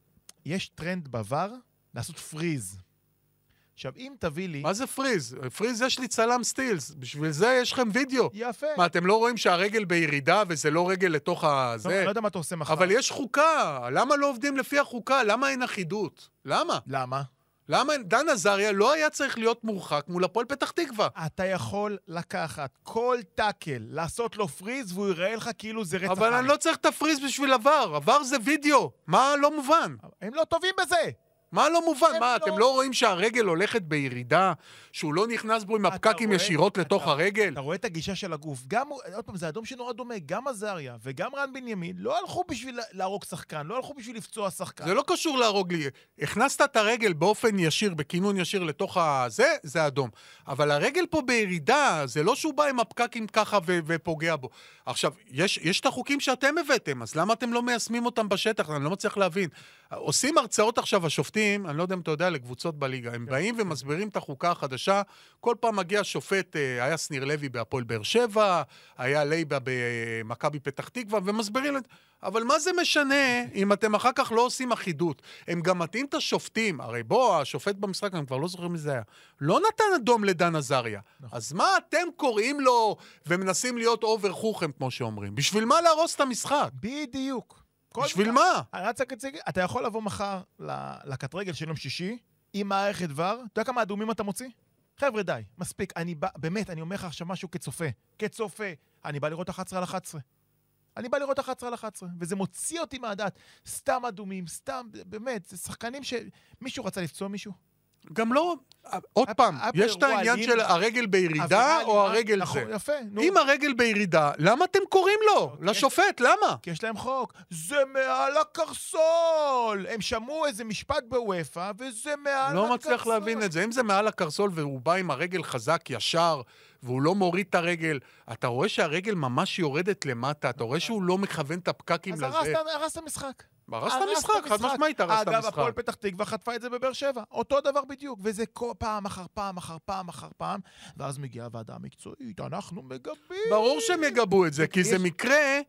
יש טרנד בעבר לעשות פריז. עכשיו, אם תביא לי... מה זה פריז? פריז יש לי צלם סטילס. בשביל זה יש לכם וידאו. יפה. מה, אתם לא רואים שהרגל בירידה וזה לא רגל לתוך הזה? לא, לא יודע מה אתה עושה מחר. אבל יש חוקה. למה לא עובדים לפי החוקה? למה אין אחידות? למה? למה? למה דן עזריה לא היה צריך להיות מורחק מול הפועל פתח תקווה? אתה יכול לקחת כל טאקל, לעשות לו פריז, והוא יראה לך כאילו זה רצח. אבל אני לא צריך את הפריז בשביל עבר. עבר זה וידאו. מה לא מובן? הם לא טובים בזה. מה לא מובן? מה, לא... אתם לא רואים שהרגל הולכת בירידה? שהוא לא נכנס בו עם הפקקים ישירות אתה, לתוך אתה, הרגל? אתה רואה את הגישה של הגוף. גם, עוד פעם, זה אדום שנורא דומה. גם עזריה וגם רן בנימין לא הלכו בשביל להרוג שחקן, לא הלכו בשביל לפצוע שחקן. זה לא קשור להרוג לי. הכנסת את הרגל באופן ישיר, בכינון ישיר לתוך הזה, זה אדום. אבל הרגל פה בירידה, זה לא שהוא בא עם הפקקים ככה ו- ופוגע בו. עכשיו, יש, יש את החוקים שאתם הבאתם, אז למה אתם לא מיישמים אותם בשטח? אני לא מצליח להבין. עושים הרצאות עכשיו השופטים, אני לא יודע אם אתה יודע, לקבוצות בליגה. הם באים ומסבירים את החוקה החדשה. כל פעם מגיע שופט, היה שניר לוי בהפועל באר שבע, היה לייבה במכבי פתח תקווה, ומסבירים את... אבל מה זה משנה אם אתם אחר כך לא עושים אחידות? הם גם מתאים את השופטים. הרי בוא, השופט במשחק, אני כבר לא זוכר מי זה היה. לא נתן אדום לדן עזריה. אז מה אתם קוראים לו ומנסים להיות אובר חוכם, כמו שאומרים? בשביל מה להרוס את המשחק? בדיוק. בשביל מה? אתה יכול לבוא מחר לקטרגל של יום שישי, עם מערכת דבר, אתה יודע כמה אדומים אתה מוציא? חבר'ה, די, מספיק. אני בא, באמת, אני אומר לך עכשיו משהו כצופה. כצופה. אני בא לראות אחת עשרה על אחת עשרה. אני בא לראות אחת עשרה על אחת עשרה, וזה מוציא אותי מהדעת. סתם אדומים, סתם, באמת, זה שחקנים שמישהו רצה לפצוע מישהו. גם לא, עוד פעם, יש את העניין של הרגל בירידה או הרגל זה. יפה, נו. אם הרגל בירידה, למה אתם קוראים לו? לשופט, למה? כי יש להם חוק. זה מעל הקרסול. הם שמעו איזה משפט בוופא, וזה מעל הקרסול. לא מצליח להבין את זה. אם זה מעל הקרסול והוא בא עם הרגל חזק ישר, והוא לא מוריד את הרגל, אתה רואה שהרגל ממש יורדת למטה, אתה רואה שהוא לא מכוון את הפקקים לזה. אז הרס את המשחק. הרס את המשחק, חד משמעית הרס את המשחק. אגב, הפועל פתח תקווה חטפה את זה בבאר שבע. אותו דבר בדיוק, וזה פעם אחר פעם אחר פעם אחר פעם, ואז מגיעה הוועדה המקצועית, אנחנו מגבים. ברור שהם יגבו את זה, כי זה מקרה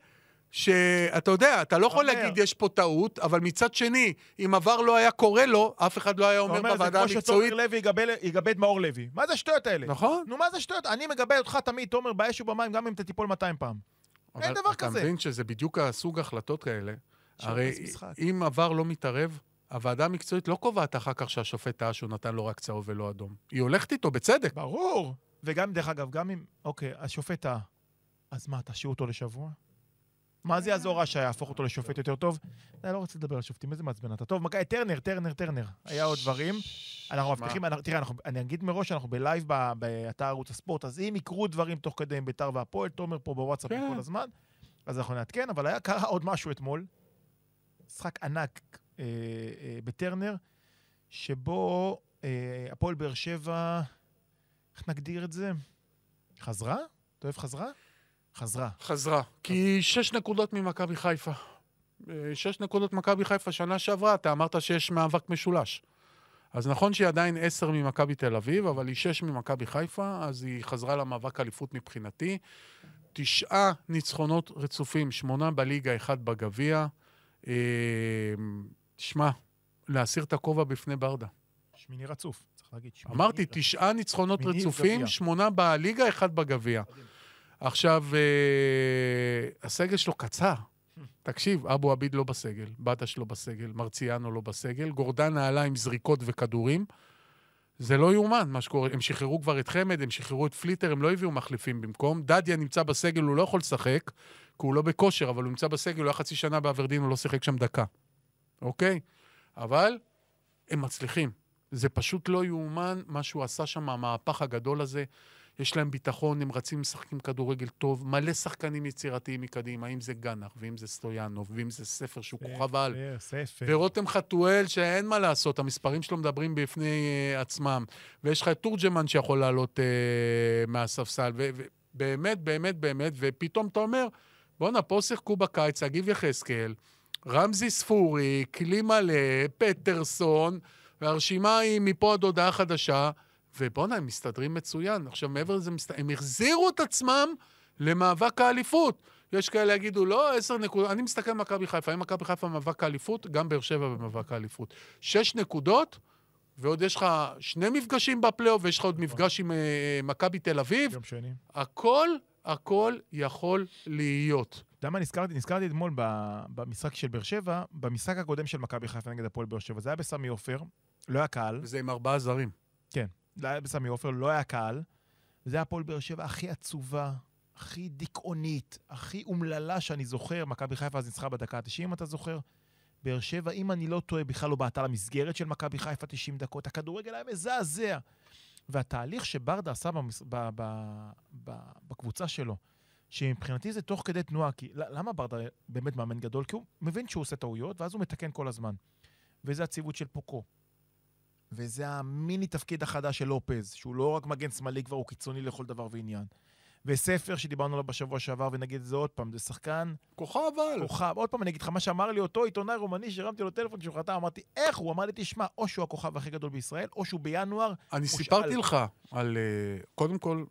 שאתה יודע, אתה לא יכול להגיד יש פה טעות, אבל מצד שני, אם עבר לא היה קורא לו, אף אחד לא היה אומר בוועדה המקצועית. זה כמו שתומר לוי יגבה את מאור לוי. מה זה השטויות האלה? נכון. נו, מה זה השטויות? אני מגבה אותך תמיד, תומר, באש ובמים, גם אם תטיפול מאתיים פעם. אין דבר כזה. אתה מבין שזה בדיוק הסוג החלטות כאלה. הרי אם עבר לא מתערב, הוועדה המקצועית לא קובעת אחר כך שהשופט טעה שהוא נתן לו רק צהוב ולא אדום. היא הולכת איתו, בצדק. ברור. וגם, דרך אגב, גם אם, אוקיי, השופט טעה, אז מה, תשאיר אותו לשבוע? מה זה יעזור רשע, יהפוך אותו לשופט יותר טוב? אני לא רוצה לדבר על שופטים, איזה מעצבן אתה. טוב, מכבי, טרנר, טרנר, טרנר. היה עוד דברים. אנחנו מבטיחים, תראה, אני אגיד מראש, אנחנו בלייב באתר ערוץ הספורט, אז אם יקרו דברים תוך כדי עם ביתר והפועל, תומר פה בוואטסאפ כל הזמן, אז אנחנו נעדכן, אבל היה קרה עוד משהו אתמול, משחק ענק בטרנר, שבו הפועל באר שבע, איך נגדיר את זה? חזרה? אתה אוהב חזרה? חזרה. חזרה. כי שש נקודות ממכבי חיפה. שש נקודות מכבי חיפה שנה שעברה, אתה אמרת שיש מאבק משולש. אז נכון שהיא עדיין עשר ממכבי תל אביב, אבל היא שש ממכבי חיפה, אז היא חזרה למאבק אליפות מבחינתי. תשעה ניצחונות רצופים, שמונה בליגה, אחד בגביע. תשמע, להסיר את הכובע בפני ברדה. שמיני רצוף, צריך להגיד. אמרתי, תשעה ניצחונות רצופים, שמונה בליגה, אחד בגביע. עכשיו, הסגל שלו קצר. תקשיב, אבו עביד לא בסגל, בטש לא בסגל, מרציאנו לא בסגל, גורדן נעלה עם זריקות וכדורים. זה לא יאומן מה שקורה. הם שחררו כבר את חמד, הם שחררו את פליטר, הם לא הביאו מחליפים במקום. דדיה נמצא בסגל, הוא לא יכול לשחק, כי הוא לא בכושר, אבל הוא נמצא בסגל, הוא היה חצי שנה באברדין, הוא לא שיחק שם דקה. אוקיי? אבל הם מצליחים. זה פשוט לא יאומן מה שהוא עשה שם, המהפך הגדול הזה. יש להם ביטחון, הם רצים משחקים כדורגל טוב, מלא שחקנים יצירתיים מקדימה, אם זה גנח, ואם זה סטויאנוב, ואם זה ספר שהוא כוכב על. ורותם חתואל, שאין מה לעשות, המספרים שלו מדברים בפני uh, עצמם. ויש לך את תורג'מן שיכול לעלות uh, מהספסל, ובאמת, באמת, באמת, ופתאום אתה אומר, בוא פה שיחקו בקיץ, אגיב יחזקאל, רמזי ספורי, כלי מלא, פטרסון, והרשימה היא מפה עד הודעה חדשה, ובונה, הם מסתדרים מצוין. עכשיו, מעבר לזה, הם החזירו את עצמם למאבק האליפות. יש כאלה יגידו, לא, עשר נקודות, אני מסתכל על מכבי חיפה, אם מכבי חיפה במאבק האליפות, גם באר שבע במאבק האליפות. שש נקודות, ועוד יש לך שני מפגשים בפלייאוף, ויש לך עוד מפגש עם מכבי תל אביב. יום שני. הכל, הכל יכול להיות. אתה יודע מה, נזכרתי, נזכרתי אתמול במשחק של באר שבע, במשחק הקודם של מכבי חיפה נגד הפועל באר שבע. זה היה בסמי עופר, לא היה קהל. וזה עם ארבעה זרים. כן. זה היה בסמי עופר, לא היה קהל, וזה היה הפועל באר שבע הכי עצובה, הכי דיכאונית, הכי אומללה שאני זוכר, מכבי חיפה אז ניצחה בדקה ה-תשעים, אתה זוכר? באר שבע, אם אני לא טועה, בכלל לא בעטה למסגרת של מכבי חיפה תשעים דקות, הכדורגל היה מזעזע. והתהליך שברדה עשה במס... ב... ב... ב... בקבוצה שלו, שמבחינתי זה תוך כדי תנועה, כי למה ברדה באמת מאמן גדול? כי הוא מבין שהוא עושה טעויות, ואז הוא מתקן כל הזמן. וזה הציוות של פוקו. וזה המיני תפקיד החדש של לופז, שהוא לא רק מגן שמאלי כבר, הוא קיצוני לכל דבר ועניין. וספר שדיברנו עליו בשבוע שעבר, ונגיד את זה עוד פעם, זה שחקן... כוכב אבל. כוכב. עוד פעם אני אגיד לך, מה שאמר לי אותו עיתונאי רומני, שרמתי לו טלפון שהוא חתם, אמרתי, איך? הוא אמר לי, תשמע, או שהוא הכוכב הכי גדול בישראל, או שהוא בינואר... אני סיפרתי לך על... קודם כל,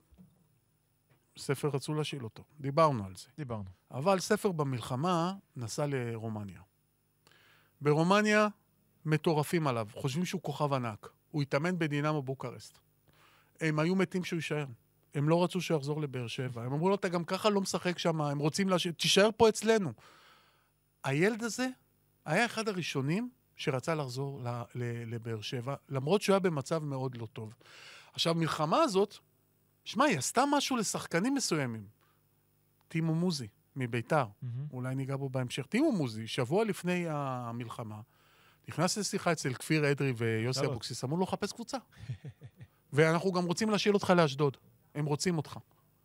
ספר רצו להשיל אותו. דיברנו על זה. דיברנו. אבל ספר במלחמה נסע לרומניה. ברומניה... מטורפים עליו, חושבים שהוא כוכב ענק. הוא התאמן בדינמו בוקרסט. הם היו מתים שהוא יישאר. הם לא רצו שהוא יחזור לבאר שבע. הם אמרו לו, אתה גם ככה לא משחק שם, הם רוצים להשאיר, תישאר פה אצלנו. הילד הזה היה אחד הראשונים שרצה לחזור לבאר שבע, למרות שהוא היה במצב מאוד לא טוב. עכשיו, מלחמה הזאת, שמע, היא עשתה משהו לשחקנים מסוימים. טימו מוזי, מביתר. Mm-hmm. אולי ניגע בו בהמשך. טימו מוזי, שבוע לפני המלחמה, נכנס לשיחה אצל כפיר אדרי ויוסי אבוקסיס, אמרו לו, חפש קבוצה. ואנחנו גם רוצים להשאיל אותך לאשדוד. הם רוצים אותך.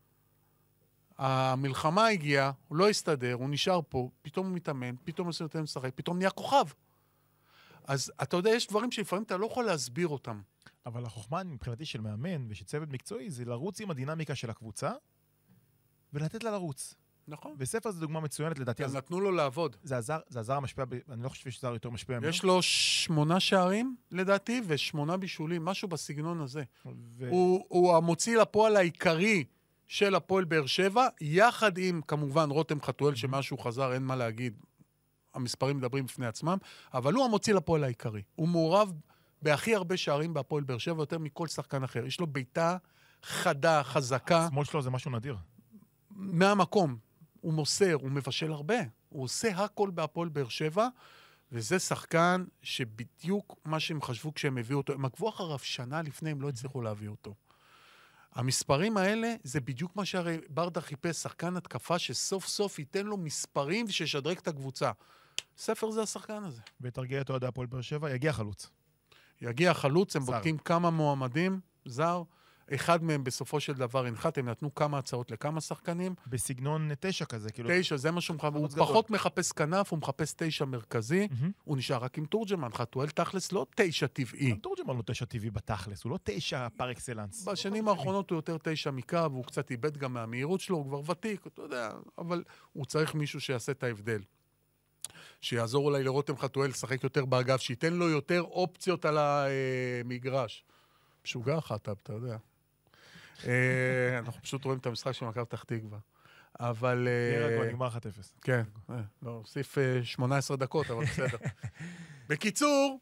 המלחמה הגיעה, הוא לא הסתדר, הוא נשאר פה, פתאום הוא מתאמן, פתאום הוא נותן לשחק, פתאום נהיה כוכב. אז אתה יודע, יש דברים שלפעמים אתה לא יכול להסביר אותם. אבל החוכמה מבחינתי של מאמן ושל צוות מקצועי, זה לרוץ עם הדינמיקה של הקבוצה, ולתת לה לרוץ. נכון. וספר זה דוגמה מצוינת, לדעתי. אז נתנו לו לעבוד. זה עזר, זה עזר המשפיע, אני לא חושב שזה עזר יותר משפיע. יש לו שמונה שערים, לדעתי, ושמונה בישולים, משהו בסגנון הזה. ו... הוא, הוא המוציא לפועל העיקרי של הפועל באר שבע, יחד עם, כמובן, רותם חתואל, שמשהו חזר, אין מה להגיד, המספרים מדברים בפני עצמם, אבל הוא המוציא לפועל העיקרי. הוא מעורב בהכי הרבה שערים בהפועל באר שבע, יותר מכל שחקן אחר. יש לו ביתה חדה, חזקה. השמאל שלו זה משהו נדיר. מהמקום. הוא מוסר, הוא מבשל הרבה. הוא עושה הכל בהפועל באר שבע, וזה שחקן שבדיוק מה שהם חשבו כשהם הביאו אותו, הם עקבו אחריו שנה לפני, הם לא הצליחו להביא אותו. המספרים האלה, זה בדיוק מה שהרי ברדה חיפש, שחקן התקפה שסוף סוף ייתן לו מספרים ושישדרג את הקבוצה. ספר זה השחקן הזה. ותרגיע את אוהדי הפועל באר שבע, יגיע חלוץ. יגיע חלוץ, הם זר. בודקים כמה מועמדים, זר, אחד מהם בסופו של דבר הנחת, הם נתנו כמה הצעות לכמה שחקנים. בסגנון תשע כזה, כאילו... תשע, זה מה שהוא מחפש. הוא גדול. פחות מחפש כנף, הוא מחפש תשע מרכזי, מהמם. הוא נשאר רק עם תורג'מן, חתואל תכלס לא תשע טבעי. גם תורג'מן לא תשע טבעי בתכלס, הוא לא תשע פר אקסלנס. בשנים האחרונות הוא יותר תשע מקו, הוא קצת איבד גם מהמהירות שלו, הוא כבר ותיק, אתה יודע, אבל הוא צריך מישהו שיעשה את ההבדל. שיעזור אולי לרותם חתואל לשחק יותר באגף, שייתן לו יותר אופציות על המגרש. משוגע אחת, אתה יודע. אנחנו פשוט רואים את המשחק של מכבי פתח תקווה. אבל... נראה כבר נגמר אחת אפס. כן, לא, הוסיף שמונה עשרה דקות, אבל בסדר. בקיצור,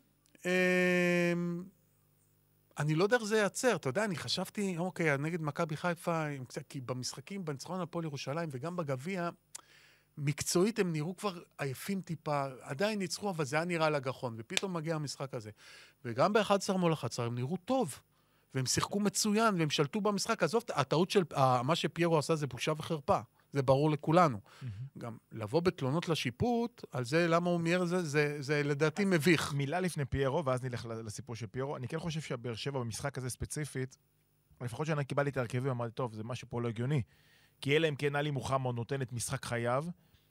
אני לא יודע איך זה ייצר, אתה יודע, אני חשבתי, אוקיי, נגד מכבי חיפה, כי במשחקים, בניצחון על הפועל ירושלים וגם בגביע, מקצועית הם נראו כבר עייפים טיפה, עדיין ניצחו, אבל זה היה נראה לגחון, ופתאום מגיע המשחק הזה. וגם ב-אחד עשר מול אחת עשרה הם נראו טוב, והם שיחקו מצוין, והם שלטו במשחק. עזוב, הטעות של, מה שפיירו עשה זה בושה וחרפה. זה ברור לכולנו. Mm-hmm. גם לבוא בתלונות לשיפוט, על זה, למה הוא מייר זה, זה, זה לדעתי מביך. מילה לפני פיירו, ואז נלך לסיפור של פיירו. אני כן חושב שהבאר שבע במשחק הזה ספציפית, לפחות שאני קיבלתי את ההרכבים, אמרתי, טוב, זה משהו פה לא הגיוני. כי אלא אם כן עלי מוחמד נותן את משחק חייו,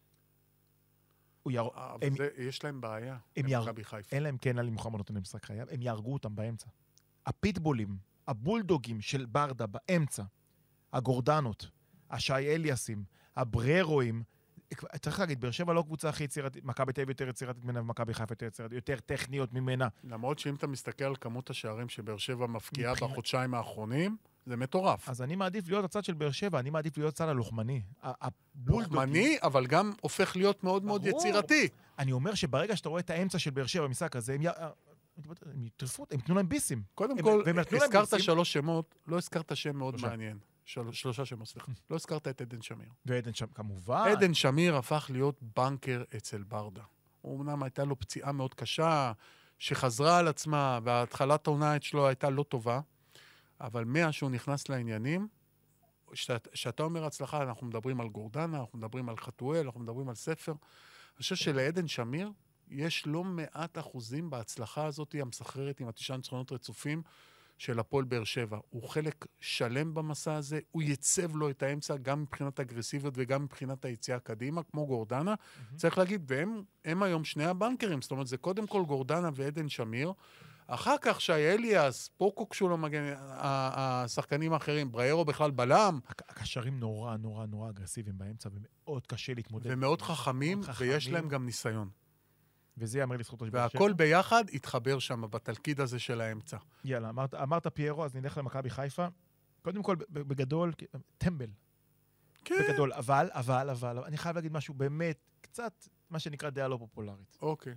יר... הם... זה, יש להם בעיה. הם יר... אלא אם כן עלי מוחמד נותן את משחק חייו, הם יהרגו אותם באמצע. הפיטבולים, הבולדוגים של ברדה באמצע, הגורדנות, השי אליאסים, הבררואים, צריך להגיד, באר שבע לא קבוצה הכי יצירתית, מכבי תל אביב יותר יצירתית ממנה ומכבי חיפה יותר יצירתית, יותר טכניות ממנה. למרות שאם אתה מסתכל על כמות השערים שבאר שבע מפקיעה בחודשיים האחרונים, זה מטורף. אז אני מעדיף להיות הצד של באר שבע, אני מעדיף להיות צד הלוחמני. לוחמני, אבל גם הופך להיות מאוד מאוד יצירתי. אני אומר שברגע שאתה רואה את האמצע של באר שבע במשחק הזה, הם יטרפו, הם יתנו להם ביסים. קודם כל, הזכרת שלוש שמות, לא הזכרת שם מאוד מעניין. שלושה שמות, סליחה. לא הזכרת את עדן שמיר. ועדן שמיר, כמובן. עדן שמיר הפך להיות בנקר אצל ברדה. הוא אמנם הייתה לו פציעה מאוד קשה, שחזרה על עצמה, וההתחלת העונה שלו הייתה לא טובה, אבל מאה שהוא נכנס לעניינים, שאתה אומר הצלחה, אנחנו מדברים על גורדנה, אנחנו מדברים על חתואל, אנחנו מדברים על ספר. אני חושב שלעדן שמיר יש לא מעט אחוזים בהצלחה הזאת, המסחררת עם התשעה ניצחונות רצופים של הפועל באר שבע. הוא חלק שלם במסע הזה, הוא ייצב לו את האמצע גם מבחינת אגרסיביות וגם מבחינת היציאה קדימה, כמו גורדנה. Mm-hmm. צריך להגיד, והם הם היום שני הבנקרים, זאת אומרת, זה קודם כל גורדנה ועדן שמיר, אחר כך שי אליאס, פוקו כשהוא לא מגן, השחקנים האחרים, בריירו בכלל בלם. הקשרים נורא נורא נורא אגרסיביים באמצע, ומאוד קשה להתמודד. ומאוד חכמים, ויש להם גם ניסיון. וזה יאמר לזכותו של באר שבע. והכל ביחד התחבר שם, בתלכיד הזה של האמצע. יאללה, אמרת, אמרת פיירו, אז נלך למכבי חיפה. קודם כל, בגדול, טמבל. כן. בגדול, אבל, אבל, אבל, אני חייב להגיד משהו באמת, קצת, מה שנקרא דעה לא פופולרית. אוקיי.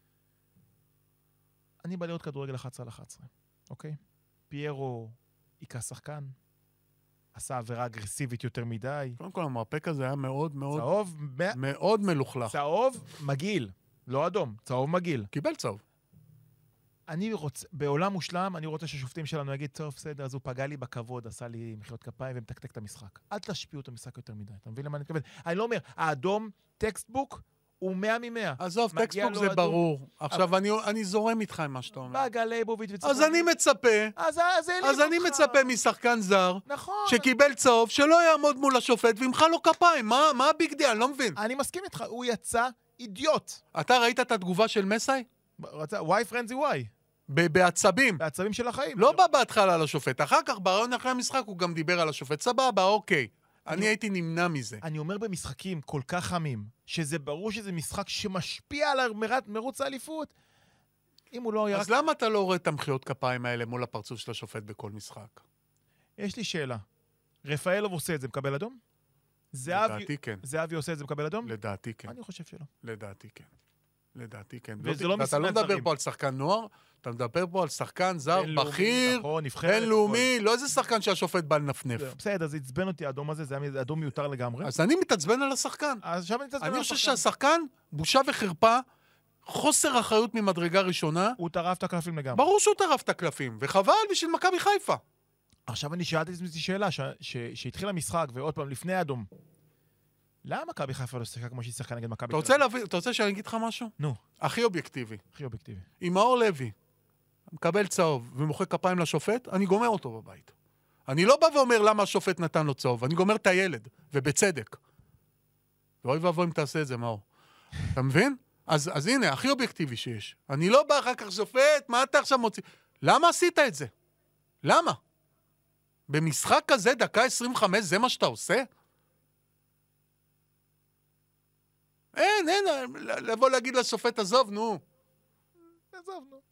אני בא לראות כדורגל אחת עשרה על אחת עשרה, אוקיי? פיירו עיקה שחקן, עשה עבירה אגרסיבית יותר מדי. קודם כל, המרפק הזה היה מאוד מאוד... צהוב, מאוד מלוכלך. צהוב מגיל, לא אדום, צהוב מגיל. קיבל צהוב. אני רוצה, בעולם מושלם, אני רוצה שהשופטים שלנו יגיד, טוב, בסדר, אז הוא פגע לי בכבוד, עשה לי מחיאות כפיים ומתקתק את המשחק. אל תשפיעו את המשחק יותר מדי, אתה מבין למה אני מתכוון? אני לא אומר, האדום, טקסטבוק, הוא מאה ממאה. עזוב, טקסטבוק זה ברור. עכשיו, אני זורם איתך עם מה שאתה אומר. בגע ליבוביץ' וצריך... אז אני מצפה, אז אני מצפה משחקן זר, שקיבל צהוב, שלא יעמוד מול השופט וימחא לו כפיים. מה הביג דיל? אני לא מבין. אני מסכים איתך, הוא יצא אידיוט. אתה ראית את התגובה של מסי? וואי פרנזי וואי. בעצבים. בעצבים של החיים. לא בא בהתחלה על השופט. אחר כך, ברעיון אחרי המשחק, הוא גם דיבר על השופט. סבבה, אוקיי. אני הייתי נמנע מזה. אני אומר במשחקים כל כך חמים, שזה ברור שזה משחק שמשפיע על מרוץ האליפות. אם הוא לא... אז למה אתה לא רואה את המחיאות כפיים האלה מול הפרצוף של השופט בכל משחק? יש לי שאלה. רפאלוב עושה את זה, מקבל אדום? לדעתי כן. זהבי עושה את זה, מקבל אדום? לדעתי כן. אני חושב שלא. לדעתי כן. לדעתי כן. ואתה לא מדבר פה על שחקן נוער, אתה מדבר פה על שחקן זר, בכיר, בינלאומי, לא איזה שחקן שהשופט בא לנפנף. בסדר, זה עצבן אותי האדום הזה, זה היה אדום מיותר לגמרי. אז אני מתעצבן על השחקן. אז עכשיו אני מתעצבן על השחקן. אני חושב שהשחקן, בושה וחרפה, חוסר אחריות ממדרגה ראשונה. הוא טרף את הקלפים לגמרי. ברור שהוא טרף את הקלפים, וחבל בשביל מכבי חיפה. עכשיו אני שאלתי את עצמי שאלה, ש- ש- שהתחיל המשחק, ועוד פעם, לפני האדום. למה מכבי חיפה לא שיחקה כמו שהיא שיחקה נגד מכבי? אתה רוצה להבין, אתה רוצה שאני אגיד לך משהו? נו, הכי אובייקטיבי. הכי אובייקטיבי. אם מאור לוי מקבל צהוב ומוחא כפיים לשופט, אני גומר אותו בבית. אני לא בא ואומר למה השופט נתן לו צהוב, אני גומר את הילד, ובצדק. ואוי ואבוי אם תעשה את זה, מאור. אתה מבין? אז, אז הנה, הכי אובייקטיבי שיש. אני לא בא אחר כך שופט, מה אתה עכשיו מוציא? למה עשית את זה? למה? במשחק כזה, דקה עשרים וחמש, זה מה שאתה עושה? אין, אין, לבוא להגיד לשופט, עזוב, נו. עזוב, נו.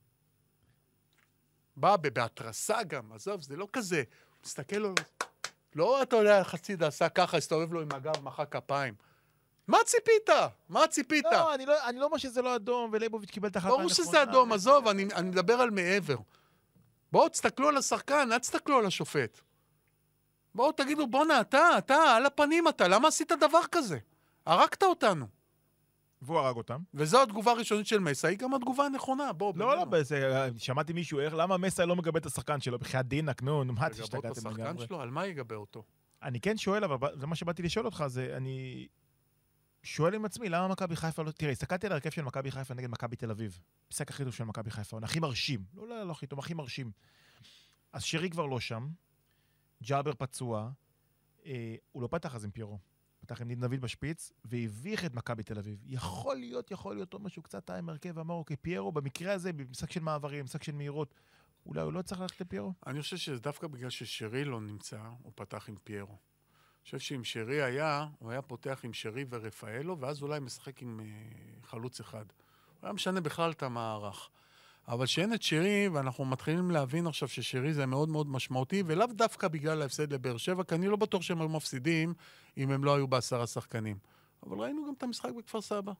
בא בהתרסה גם, עזוב, זה לא כזה. מסתכל לו, לא, אתה יודע, חסיד עשה ככה, הסתובב לו עם הגב, מחא כפיים. מה ציפית? מה ציפית? לא, אני לא, אני לא אומר שזה לא אדום, ולייבוביץ' קיבל את החלטה ברור שזה אדום, עזוב, אני, אני מדבר על מעבר. בואו, תסתכלו על השחקן, אל תסתכלו על השופט. בואו, תגידו, בוא'נה, אתה, אתה, על הפנים אתה, למה עשית דבר כזה? הרגת אותנו. והוא הרג אותם. וזו התגובה הראשונית של מסה, היא גם התגובה הנכונה, בואו. לא, לא, בזה, שמעתי מישהו, איך, למה מסה לא מגבה את השחקן שלו? בחייאת דינק, נו, מה לגבות את תשתגעתם השחקן לגמרי? שלו, על מה יגבה אותו? אני כן שואל, אבל זה מה שבאתי לשאול אותך, זה אני שואל עם עצמי, למה מכבי חיפה לא... תראה, הסתכלתי על הרכב של מכבי חיפה נגד מכבי תל אביב. משחק הכי טוב של מכבי חיפה, הכי מרשים. לא, לא, לא הכי טוב, הכי מרשים. אז שרי כבר לא שם, ג'אבר פצוע, אה, הוא לא פתח אז עם פיירו. פתח עם דין דוד בשפיץ, והביך את מכבי תל אביב. יכול להיות, יכול להיות עוד משהו קצת עם הרכב, אמר, אוקיי, פיירו, במקרה הזה, במשחק של מעברים, משחק של מהירות, אולי הוא לא צריך ללכת לפיירו? אני חושב שזה דווקא בגלל ששרי לא נמצא, הוא פתח עם פיירו. אני חושב שאם שרי היה, הוא היה פותח עם שרי ורפאלו, ואז אולי משחק עם uh, חלוץ אחד. הוא היה משנה בכלל את המערך. אבל שאין את שרי, ואנחנו מתחילים להבין עכשיו ששרי זה מאוד מאוד משמעותי, ולאו דווקא בגלל ההפסד לבאר שבע, כי אני לא בטוח שהם היו מפסידים אם הם לא היו בעשרה שחקנים. אבל ראינו גם את המשחק בכפר סבא.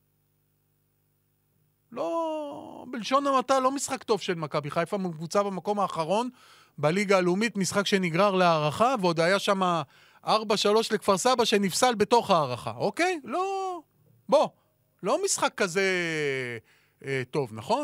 לא, בלשון המעטה, לא משחק טוב של מכבי חיפה, מקבוצה במקום האחרון, בליגה הלאומית, משחק שנגרר להערכה, ועוד היה שם ארבע שלוש לכפר סבא שנפסל בתוך הערכה, אוקיי? לא, בוא, לא משחק כזה אה, טוב, נכון?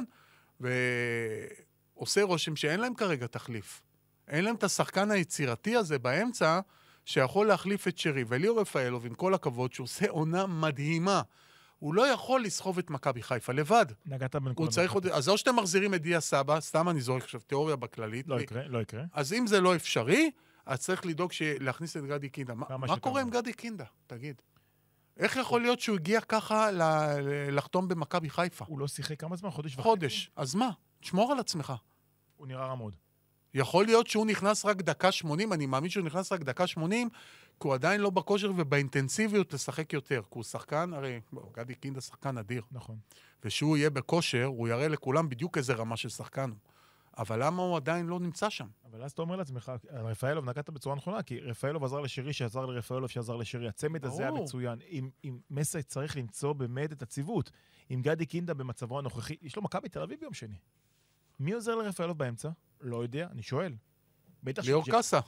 ועושה רושם שאין להם כרגע תחליף. אין להם את השחקן היצירתי הזה באמצע, שיכול להחליף את שרי. וליאור רפאלוב, עם כל הכבוד, שעושה עונה מדהימה, הוא לא יכול לסחוב את מכבי חיפה לבד. נגעת בנקודה. הוא צריך עוד... אז או שאתם מחזירים את דיה סבא, סתם אני זורק עכשיו תיאוריה בכללית. לא יקרה, לא יקרה. אז אם זה לא אפשרי, אז צריך לדאוג להכניס את גדי קינדה. מה, מה קורה עם גדי קינדה? תגיד. איך יכול להיות שהוא הגיע ככה לחתום במכבי חיפה? הוא לא שיחק כמה זמן? חודש וחצי? חודש. אז מה? תשמור על עצמך. הוא נראה רמוד. יכול להיות שהוא נכנס רק דקה שמונים, אני מאמין שהוא נכנס רק דקה שמונים, כי הוא עדיין לא בכושר ובאינטנסיביות לשחק יותר. כי הוא שחקן, הרי גדי קינדה שחקן אדיר. נכון. ושהוא יהיה בכושר, הוא יראה לכולם בדיוק איזה רמה של שחקן הוא. אבל למה הוא עדיין לא נמצא שם? אבל אז אתה אומר לעצמך, רפאלוב נגעת בצורה נכונה, כי רפאלוב עזר לשרי, שעזר לרפאלוב, שעזר לשרי. הצמד הזה היה מצוין. אם, אם מסי צריך למצוא באמת את הציוות, אם גדי קינדה במצבו הנוכחי, יש לו מכבי תל אביב ביום שני. מי עוזר לרפאלוב באמצע? לא יודע, אני שואל. ליאור קאסה.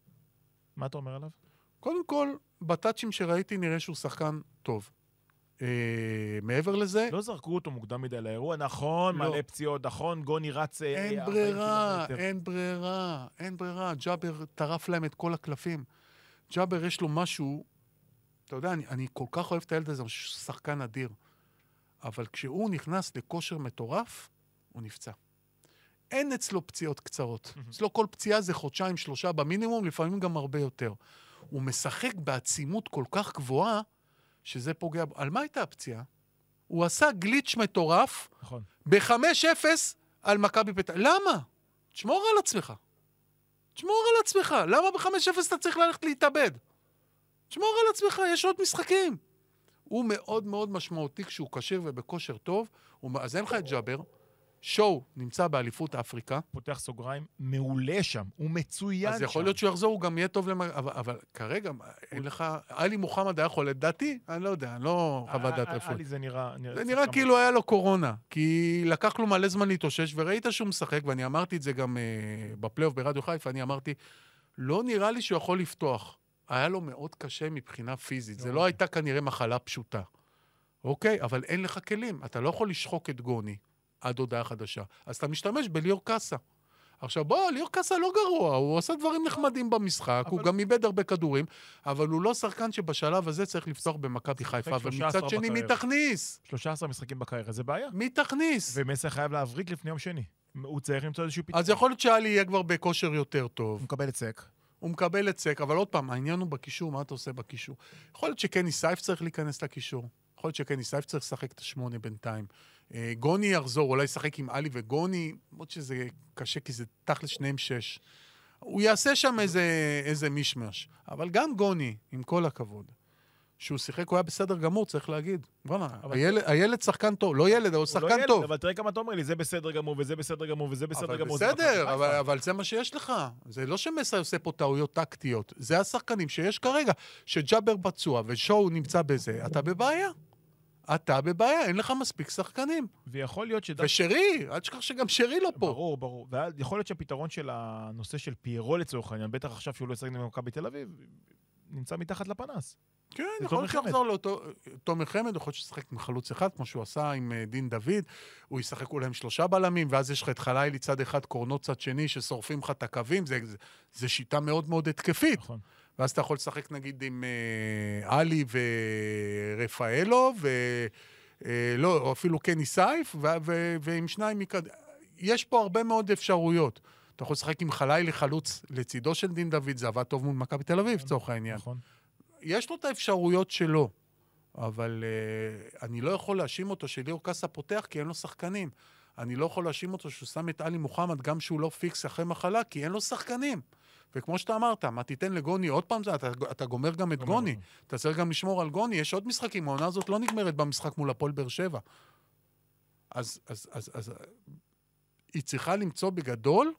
מה אתה אומר עליו? קודם כל, בטאצ'ים שראיתי נראה שהוא שחקן טוב. אה, מעבר לזה... לא זרקו אותו מוקדם מדי לאירוע, נכון, לא. מלא פציעות, נכון, גוני רץ... אין אה, ברירה, אין ברירה, אין ברירה. ג'אבר טרף להם את כל הקלפים. ג'אבר יש לו משהו, אתה יודע, אני, אני כל כך אוהב את הילד הזה, הוא שחקן אדיר. אבל כשהוא נכנס לכושר מטורף, הוא נפצע. אין אצלו פציעות קצרות. אצלו כל פציעה זה חודשיים, שלושה במינימום, לפעמים גם הרבה יותר. הוא משחק בעצימות כל כך גבוהה, שזה פוגע... על מה הייתה הפציעה? הוא עשה גליץ' מטורף, נכון. ב-חמש אפס על מכבי פתח... למה? תשמור על עצמך. תשמור על עצמך. למה ב-חמש אפס אתה צריך ללכת להתאבד? תשמור על עצמך, יש עוד משחקים. הוא מאוד מאוד משמעותי כשהוא קשר ובכושר טוב. הוא... אז אין לך את ג'אבר. שואו נמצא באליפות אפריקה. פותח סוגריים, מעולה שם. הוא מצוין שם. אז יכול להיות שהוא יחזור, הוא גם יהיה טוב למ... אבל, אבל כרגע, אין לך... אלי מוחמד היה חולה דעתי? אני לא יודע, אני לא חוות דעת רפואית. אלי זה נראה... זה נראה כאילו היה לו קורונה, כי לקח לו מלא זמן להתאושש, וראית שהוא משחק, ואני אמרתי את זה גם בפלייאוף ברדיו חיפה, אני אמרתי, לא נראה לי שהוא יכול לפתוח. היה לו מאוד קשה מבחינה פיזית. זה לא הייתה כנראה מחלה פשוטה. אוקיי? אבל אין לך כלים. אתה לא יכול לשחוק את גוני עד הודעה חדשה. אז אתה משתמש בליאור קאסה. עכשיו בוא, ליאור קאסה לא גרוע, הוא עשה דברים נחמדים במשחק, הוא גם איבד הרבה כדורים, אבל הוא לא שחקן שבשלב הזה צריך לפתוח במכבי חיפה, ומצד שני מי תכניס? שלושה עשר משחקים בקריירה, זה בעיה. מי תכניס? ומסר חייב להבריק לפני יום שני. הוא צריך למצוא איזשהו פתרון. אז יכול להיות שאלי יהיה כבר בכושר יותר טוב. הוא מקבל את סק. הוא מקבל את סק, אבל עוד פעם, העניין הוא בקישור, מה אתה עושה בקישור? יכול להיות שקני סייף צריך להיכנס לקישור. יכול להיות שקני סייף צריך לשחק את השמונה בינתיים. גוני יחזור, אולי ישחק עם אלי וגוני, למרות שזה קשה, כי זה תכל'ס שניהם שש. הוא יעשה שם איזה, איזה מישמש. אבל גם גוני, עם כל הכבוד, שהוא שיחק, הוא היה בסדר גמור, צריך להגיד. בוא'נה, הילד, הילד שחקן טוב. לא ילד, הוא שחקן לא טוב. ילד, אבל תראה כמה אתה אומר לי, זה בסדר גמור, וזה בסדר גמור, וזה בסדר גמור. אבל בסדר, אבל, אבל זה מה שיש לך. זה לא שמסע עושה פה טעויות טקטיות. זה השחקנים שיש כרגע. שג'אבר פצוע ושואו נמצא בזה, אתה בבעיה. אתה בבעיה, אין לך מספיק שחקנים. ויכול להיות שדווקא... ושרי, עד שכח שגם שרי לא פה. ברור, ברור. ויכול להיות שהפתרון של הנושא של פיירו לצורך העניין, בטח עכשיו שהוא לא ישחק במכבי בתל אביב, נמצא מתחת לפנס. כן, יכול להיות שיחזור לאותו... תומר חמד, יכול להיות שישחק עם חלוץ אחד, כמו שהוא עשה עם דין דוד, הוא ישחק אולי עם שלושה בלמים, ואז יש לך את חלילי צד אחד, קורנות צד שני, ששורפים לך את הקווים, זה, זה, זה שיטה מאוד מאוד התקפית. נכון. ואז אתה יכול לשחק נגיד עם אה, אלי ורפאלו, ולא, או אפילו קני סייף, ו- ו- ועם שניים מקד... יש פה הרבה מאוד אפשרויות. אתה יכול לשחק עם חלילי חלוץ לצידו של דין דוד, זה עבד טוב מול מכבי תל אביב, צורך העניין. נכון. יש לו את האפשרויות שלו, אבל uh, אני לא יכול להאשים אותו שליאור קאסה פותח, כי אין לו שחקנים. אני לא יכול להאשים אותו שהוא שם את אלי מוחמד, גם שהוא לא פיקס אחרי מחלה, כי אין לו שחקנים. וכמו שאתה אמרת, מה תיתן לגוני עוד פעם זה, אתה, אתה גומר גם את גוני. אתה צריך גם לשמור על גוני, יש עוד משחקים, העונה הזאת לא נגמרת במשחק מול הפועל באר שבע. אז, אז, אז, אז, היא צריכה למצוא בגדול,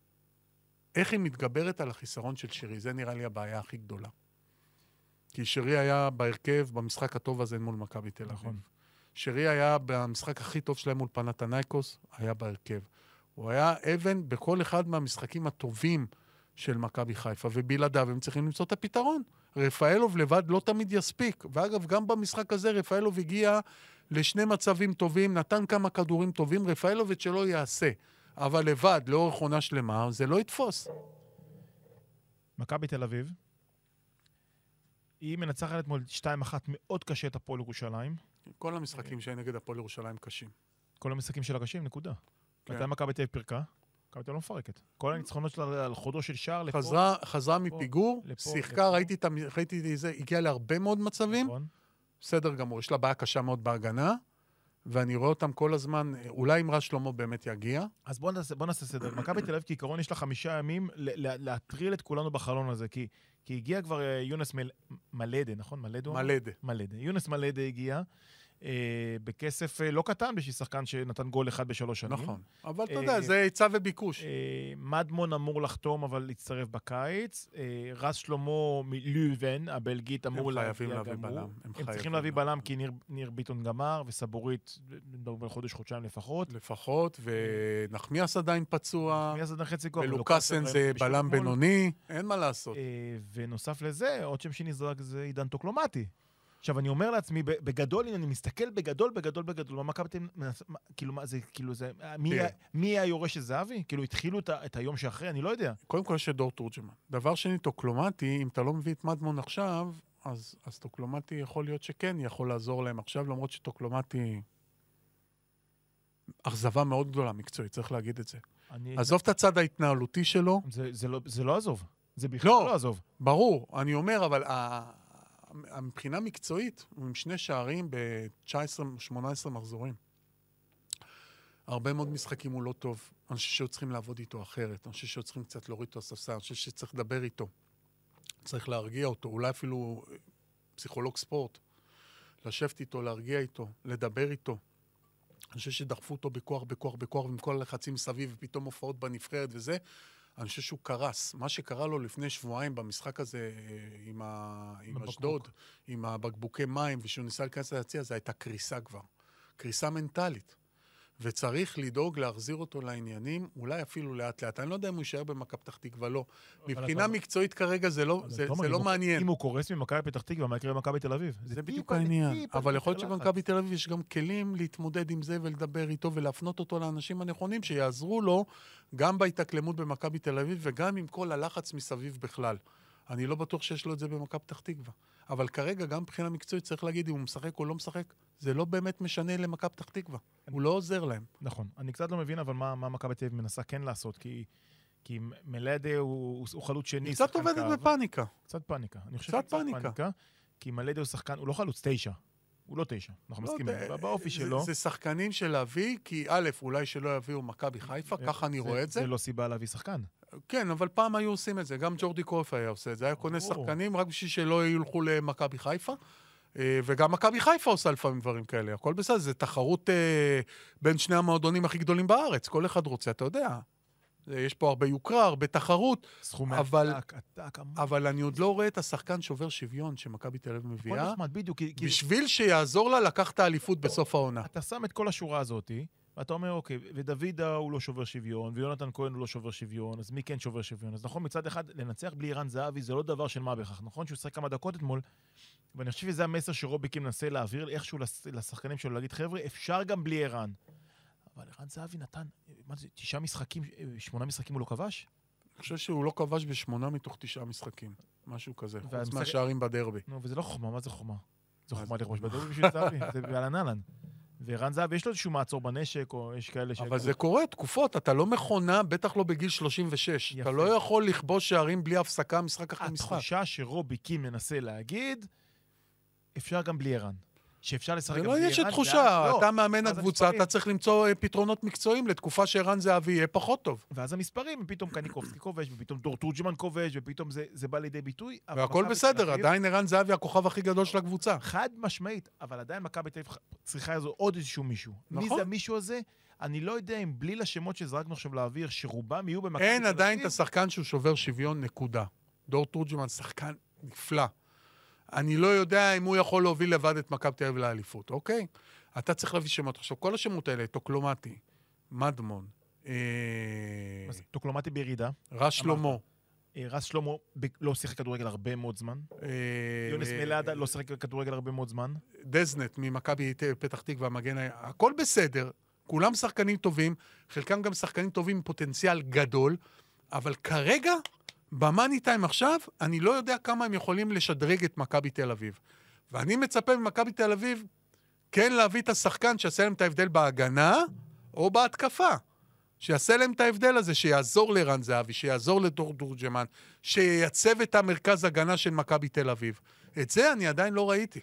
איך היא מתגברת על החיסרון של שרי. זה נראה לי הבעיה הכי גדולה. כי שרי היה בהרכב, במשחק הטוב הזה מול מכבי תל אביב. שרי היה במשחק הכי טוב שלהם מול פנתנייקוס, היה בהרכב. הוא היה אבן בכל אחד מהמשחקים הטובים של מכבי חיפה, ובלעדיו הם צריכים למצוא את הפתרון. רפאלוב לבד לא תמיד יספיק, ואגב, גם במשחק הזה רפאלוב הגיע לשני מצבים טובים, נתן כמה כדורים טובים, רפאלוב את שלא יעשה, אבל לבד, לאורך עונה שלמה, זה לא יתפוס. מכבי תל אביב, היא מנצחת אתמול שתיים אחת מאוד קשה את הפועל ירושלים. כל המשחקים שהיו נגד הפועל ירושלים קשים. כל המשחקים של הקשים, נקודה. מתי מכבי תל אביב פירקה? מכבי תל אביב לא מפרקת. כל הניצחונות שלה על חודו של שער לפה. חזרה, חזרה מפיגור, שיחקה, ראיתי את זה, הגיעה להרבה מאוד מצבים. בסדר גמור, יש לה בעיה קשה מאוד בהגנה, ואני רואה אותם כל הזמן, אולי אם רז שלמה באמת יגיע. אז בוא נעשה, בוא נעשה סדר. מכבי תל אביב כעיקרון יש לה חמישה ימים להטריל את כולנו בחלון הזה, כי, כי הגיע כבר יונס מל... מלדה, נכון? מלדה? מלדה. מלדה. יונס מלדה הגיע. אה, בכסף אה, לא קטן בשביל שחקן שנתן גול אחד בשלוש שנים. נכון, אבל אתה יודע, זה היצע וביקוש. אה, מדמון אמור לחתום, אבל להצטרף בקיץ. אה, רז שלמה מלובן, הבלגית, אמור להביא בלם. הם, הם צריכים להביא בלם, כי ניר, ניר ביטון גמר, וסבורית בחודש, חודשיים לפחות. לפחות, ונחמיאס עדיין פצוע. נחמיאס עדיין חצי כוח. ולוקאסן זה בלם בינוני, אין מה לעשות. אה, ונוסף לזה, עוד שם שנזרק זה עידן טוקלומטי. עכשיו, אני אומר לעצמי, בגדול, אני מסתכל בגדול, בגדול, בגדול, מה מכבי, כאילו, מה זה, כאילו, זה, מי היורש של זהבי? כאילו, התחילו את היום שאחרי, אני לא יודע. קודם כל, יש את דור תורג'מן. דבר שני, טוקלומטי, אם אתה לא מביא את מדמון עכשיו, אז טוקלומטי יכול להיות שכן, יכול לעזור להם עכשיו, למרות שטוקלומטי אכזבה מאוד גדולה מקצועית, צריך להגיד את זה. עזוב את הצד ההתנהלותי שלו. זה לא עזוב. זה בכלל לא עזוב. ברור, אני אומר, אבל מבחינה מקצועית, הוא עם שני שערים ב-תשע עשרה שמונה עשרה מחזורים. הרבה מאוד משחקים הוא לא טוב. אני חושב שהוא צריכים לעבוד איתו אחרת. אני חושב שהוא צריכים קצת להוריד אותו הספסל. אני חושב שצריך לדבר איתו. צריך להרגיע אותו. אולי אפילו פסיכולוג ספורט. לשבת איתו, להרגיע איתו, לדבר איתו. אני חושב שדחפו אותו בכוח, בכוח, בכוח, עם כל הלחצים מסביב, ופתאום הופעות בנבחרת וזה. אני חושב שהוא קרס. מה שקרה לו לפני שבועיים במשחק הזה עם, ה... עם אשדוד, עם הבקבוקי מים, ושהוא ניסה להיכנס ליציע, זה הייתה קריסה כבר. קריסה מנטלית. וצריך לדאוג להחזיר אותו לעניינים, אולי אפילו לאט לאט. אני לא יודע אם הוא יישאר במכבי פתח תקווה, לא. מבחינה מקצועית כרגע זה לא, זה, זה לא מעניין. אם הוא קורס ממכבי פתח תקווה, מה יקרה במכבי תל אביב? זה בדיוק העניין. אבל יכול להיות שבמכבי תל אביב יש גם כלים להתמודד עם זה ולדבר איתו ולהפנות אותו לאנשים הנכונים שיעזרו לו גם בהתאקלמות במכבי תל אביב וגם עם כל הלחץ מסביב בכלל. אני לא בטוח שיש לו את זה במכבי פתח תקווה. אבל כרגע גם מבחינה מקצועית צריך להגיד אם הוא משחק או לא משחק, זה לא באמת משנה למכבי פתח תקווה. הוא לא עוזר להם. נכון. אני קצת לא מבין אבל מה, מה מכבי תל אביב מנסה כן לעשות, כי, כי מלאדה הוא, הוא חלוץ שני. קצת עובדת בפאניקה. קצת פאניקה. אני חושב קצת פאניקה. פאניקה. כי מלאדה הוא שחקן, הוא לא חלוץ תשע. הוא לא תשע. אנחנו לא מסכימים. ד... באופי שלו. זה, זה שחקנים של להביא, כי א', אולי שלא יביאו מכבי חיפה, ככה אני רואה את זה. זה לא סיבה להביא שחקן. כן, אבל פעם היו עושים את זה. גם ג'ורדי קרויף היה עושה את זה. היה קונה שחקנים רק בשביל שלא ילכו למכבי חיפה. וגם מכבי חיפה עושה לפעמים דברים כאלה. הכל בסדר, זה תחרות בין שני המועדונים הכי גדולים בארץ. כל אחד רוצה, אתה יודע. יש פה הרבה יוקרה, הרבה תחרות. סכום אבל, עתק, עתק, אבל אני עוד לא רואה את השחקן שובר שוויון שמכבי תל אביב מביאה. נחמד, בדיוק, כי, בשביל שיעזור לה לקח את האליפות בסוף העונה. אתה שם את כל השורה הזאת, ואתה אומר, אוקיי, ודוידה הוא לא שובר שוויון, ויונתן כהן הוא לא שובר שוויון, אז מי כן שובר שוויון? אז נכון, מצד אחד, לנצח בלי ערן זהבי זה לא דבר של מה בכך. נכון שהוא שחק כמה דקות אתמול, ואני חושב שזה המסר שרוביקים מנסה להעביר איכשהו לשחקנים שלו, להגיד, חבר'ה, אפשר גם בלי ערן. אבל ערן זהבי נתן, מה זה, תשעה משחקים, שמונה משחקים הוא לא כבש? אני חושב שהוא לא כבש בשמונה מתוך תשעה משחקים. משהו כזה, חוץ מהשערים בדרבי. נו, וזה לא חומה, מה זה חומה? זה חומה לכבוש בדרבי בשביל זהבי, זה בעלן אלן. וערן זהבי, יש לו איזשהו מעצור בנשק, או יש כאלה ש... אבל זה קורה, תקופות, אתה לא מכונה, בטח לא בגיל שלושים ושש. אתה לא יכול לכבוש שערים בלי הפסקה, משחק אחרי משחק. התחושה שרוביקים מנסה להגיד, אפשר גם בלי ערן. שאפשר לשחק גם בלי ערן. זה לא יש תחושה, אתה מאמן הקבוצה, אתה צריך למצוא פתרונות מקצועיים לתקופה שערן זהבי יהיה פחות טוב. ואז המספרים, פתאום קניקובסקי כובש, ופתאום דור תורג'מן כובש, ופתאום זה בא לידי ביטוי. והכל בסדר, עדיין ערן זהבי הכוכב הכי גדול של הקבוצה. חד משמעית, אבל עדיין מכבי תל אביב צריכה איזו עוד איזשהו מישהו. מי זה המישהו הזה? אני לא יודע אם בלי לשמות שזרקנו עכשיו לאוויר, שרובם יהיו במכבי תל אביב. אין עדיין את השחקן שהוא שובר שוויון, נקודה. דור תורג'מן, שחקן נפלא. אני לא יודע אם הוא יכול להוביל לבד את מכבי תל אביב לאליפות, אוקיי? אתה צריך להביא שמות. עכשיו, כל השמות האלה, טוקלומטי, מדמון, טוקלומטי בירידה. רס שלמה. רס שלמה לא שיחק כדורגל הרבה מאוד זמן. יונס מלאדה לא שיחק כדורגל הרבה מאוד זמן. דזנט ממכבי פתח תקווה, מגן, הכל בסדר. כולם שחקנים טובים, חלקם גם שחקנים טובים עם פוטנציאל גדול, אבל כרגע, במאני טיים עכשיו, אני לא יודע כמה הם יכולים לשדרג את מכבי תל אביב. ואני מצפה ממכבי תל אביב כן להביא את השחקן שיעשה להם את ההבדל בהגנה או בהתקפה. שיעשה להם את ההבדל הזה, שיעזור לרן זהבי, שיעזור לדור תורג'מן, שייצב את המרכז הגנה של מכבי תל אביב. את זה אני עדיין לא ראיתי.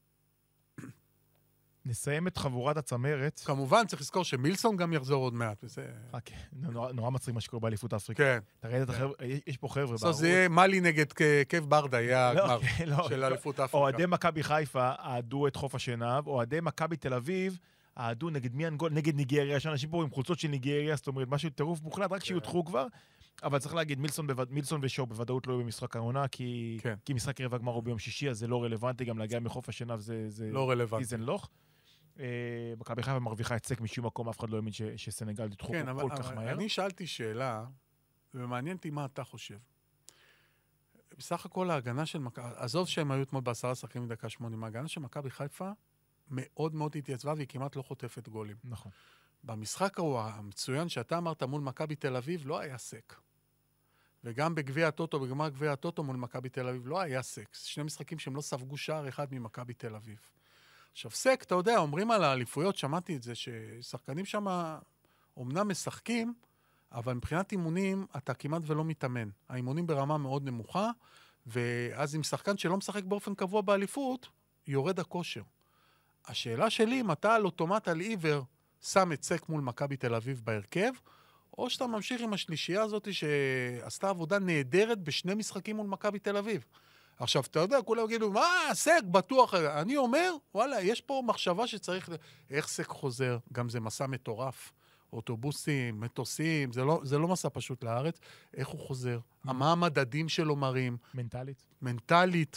נסיים את חבורת הצמרת. כמובן, צריך לזכור שמילסון גם יחזור עוד מעט. וזה... נורא מצחיק מה שקורה באליפות אפריקה. כן. תראה את החבר'ה, יש פה חבר'ה. אז זה יהיה מלי נגד קייב ברדה, יהיה הגמר של אליפות אפריקה. אוהדי מכבי חיפה אהדו את חוף השנהב, אוהדי מכבי תל אביב אהדו נגד מי אנגול, נגד ניגריה, שאנשים פה עם חולצות של ניגריה, זאת אומרת, משהו טירוף מוחלט, רק שיותחו כבר. אבל צריך להגיד, מילסון ושואו בוודאות לא יהיו במשחק העונה, כי משחק רבע גמר הוא ביום שישי, אז זה לא רלוונטי, גם להגיע מחוף השנהב זה לא רלוונטי. סיזן לוך. מכבי חיפה מרוויחה הצק משום מקום, אף אחד לא האמין שסנגל תתחו כל כך מהר. אני שאלתי שאלה, ומעניין אותי מה אתה חושב. בסך הכל ההגנה של מכבי, עזוב שהם היו אתמול בעשרה שחקים מדקה שמונים, ההגנה של מכבי חיפה מאוד מאוד התייצבה, והיא כמעט לא חוטפת גולים. נכון. במשחק המצוין שאתה אמרת מול מכבי תל אביב, לא היה סק. וגם בגביע הטוטו, בגמר גביע הטוטו מול מכבי תל אביב, לא היה סק. שני משחקים שהם לא ספגו שער אחד ממכבי תל אביב. עכשיו, סק, אתה יודע, אומרים על האליפויות, שמעתי את זה, ששחקנים שם אומנם משחקים, אבל מבחינת אימונים, אתה כמעט ולא מתאמן. האימונים ברמה מאוד נמוכה, ואז עם שחקן שלא משחק באופן קבוע באליפות, יורד הכושר. השאלה שלי, אם אתה על אוטומט על עיוור, שם את סק מול מכבי תל אביב בהרכב, או שאתה ממשיך עם השלישייה הזאת, שעשתה עבודה נהדרת בשני משחקים מול מכבי תל אביב. עכשיו, אתה יודע, כולם יגידו, מה, סק, בטוח. אני אומר, וואלה, יש פה מחשבה שצריך, איך סק חוזר? גם זה מסע מטורף. אוטובוסים, מטוסים, זה לא, זה לא מסע פשוט לארץ. איך הוא חוזר? מה המדדים שלו מראים? מנטלית. מנטלית.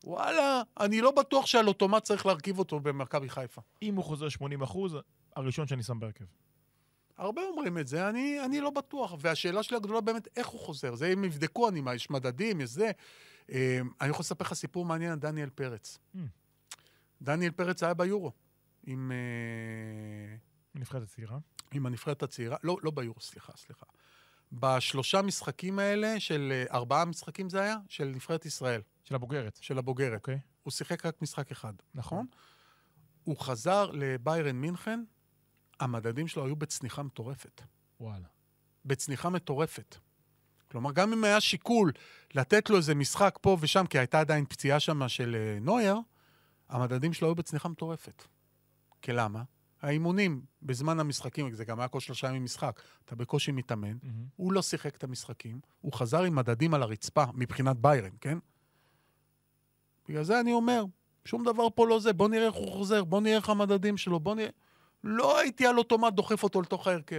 וואלה, אני לא בטוח שעל אוטומט צריך להרכיב אותו במכבי חיפה. אם הוא חוזר שמונים אחוז, הראשון שאני שם בהרכב. הרבה אומרים את זה, אני, אני לא בטוח. והשאלה שלי הגדולה באמת, איך הוא חוזר? זה אם יבדקו, אני, מה, יש מדדים, יש זה. אה, אני יכול לספר לך סיפור מעניין על דניאל פרץ. Mm. דניאל פרץ היה ביורו. עם... אה, נבחרת הצעירה. עם הנבחרת הצעירה. לא, לא ביורו, סליחה, סליחה. בשלושה משחקים האלה, של ארבעה משחקים זה היה, של נבחרת ישראל. של הבוגרת. של הבוגרת. אוקיי. הוא שיחק רק משחק אחד, נכון. נכון? הוא חזר לביירן מינכן, המדדים שלו היו בצניחה מטורפת. וואלה. בצניחה מטורפת. כלומר, גם אם היה שיקול לתת לו איזה משחק פה ושם, כי הייתה עדיין פציעה שם של uh, נויר, המדדים שלו היו בצניחה מטורפת. כי למה? האימונים בזמן המשחקים, זה גם היה כל שלושה ימים משחק, אתה בקושי מתאמן, mm-hmm. הוא לא שיחק את המשחקים, הוא חזר עם מדדים על הרצפה, מבחינת ביירן, כן? בגלל זה אני אומר, שום דבר פה לא זה, בוא נראה איך הוא חוזר, בוא נראה איך המדדים שלו, בוא נראה... לא הייתי על אוטומט דוחף אותו לתוך ההרכב.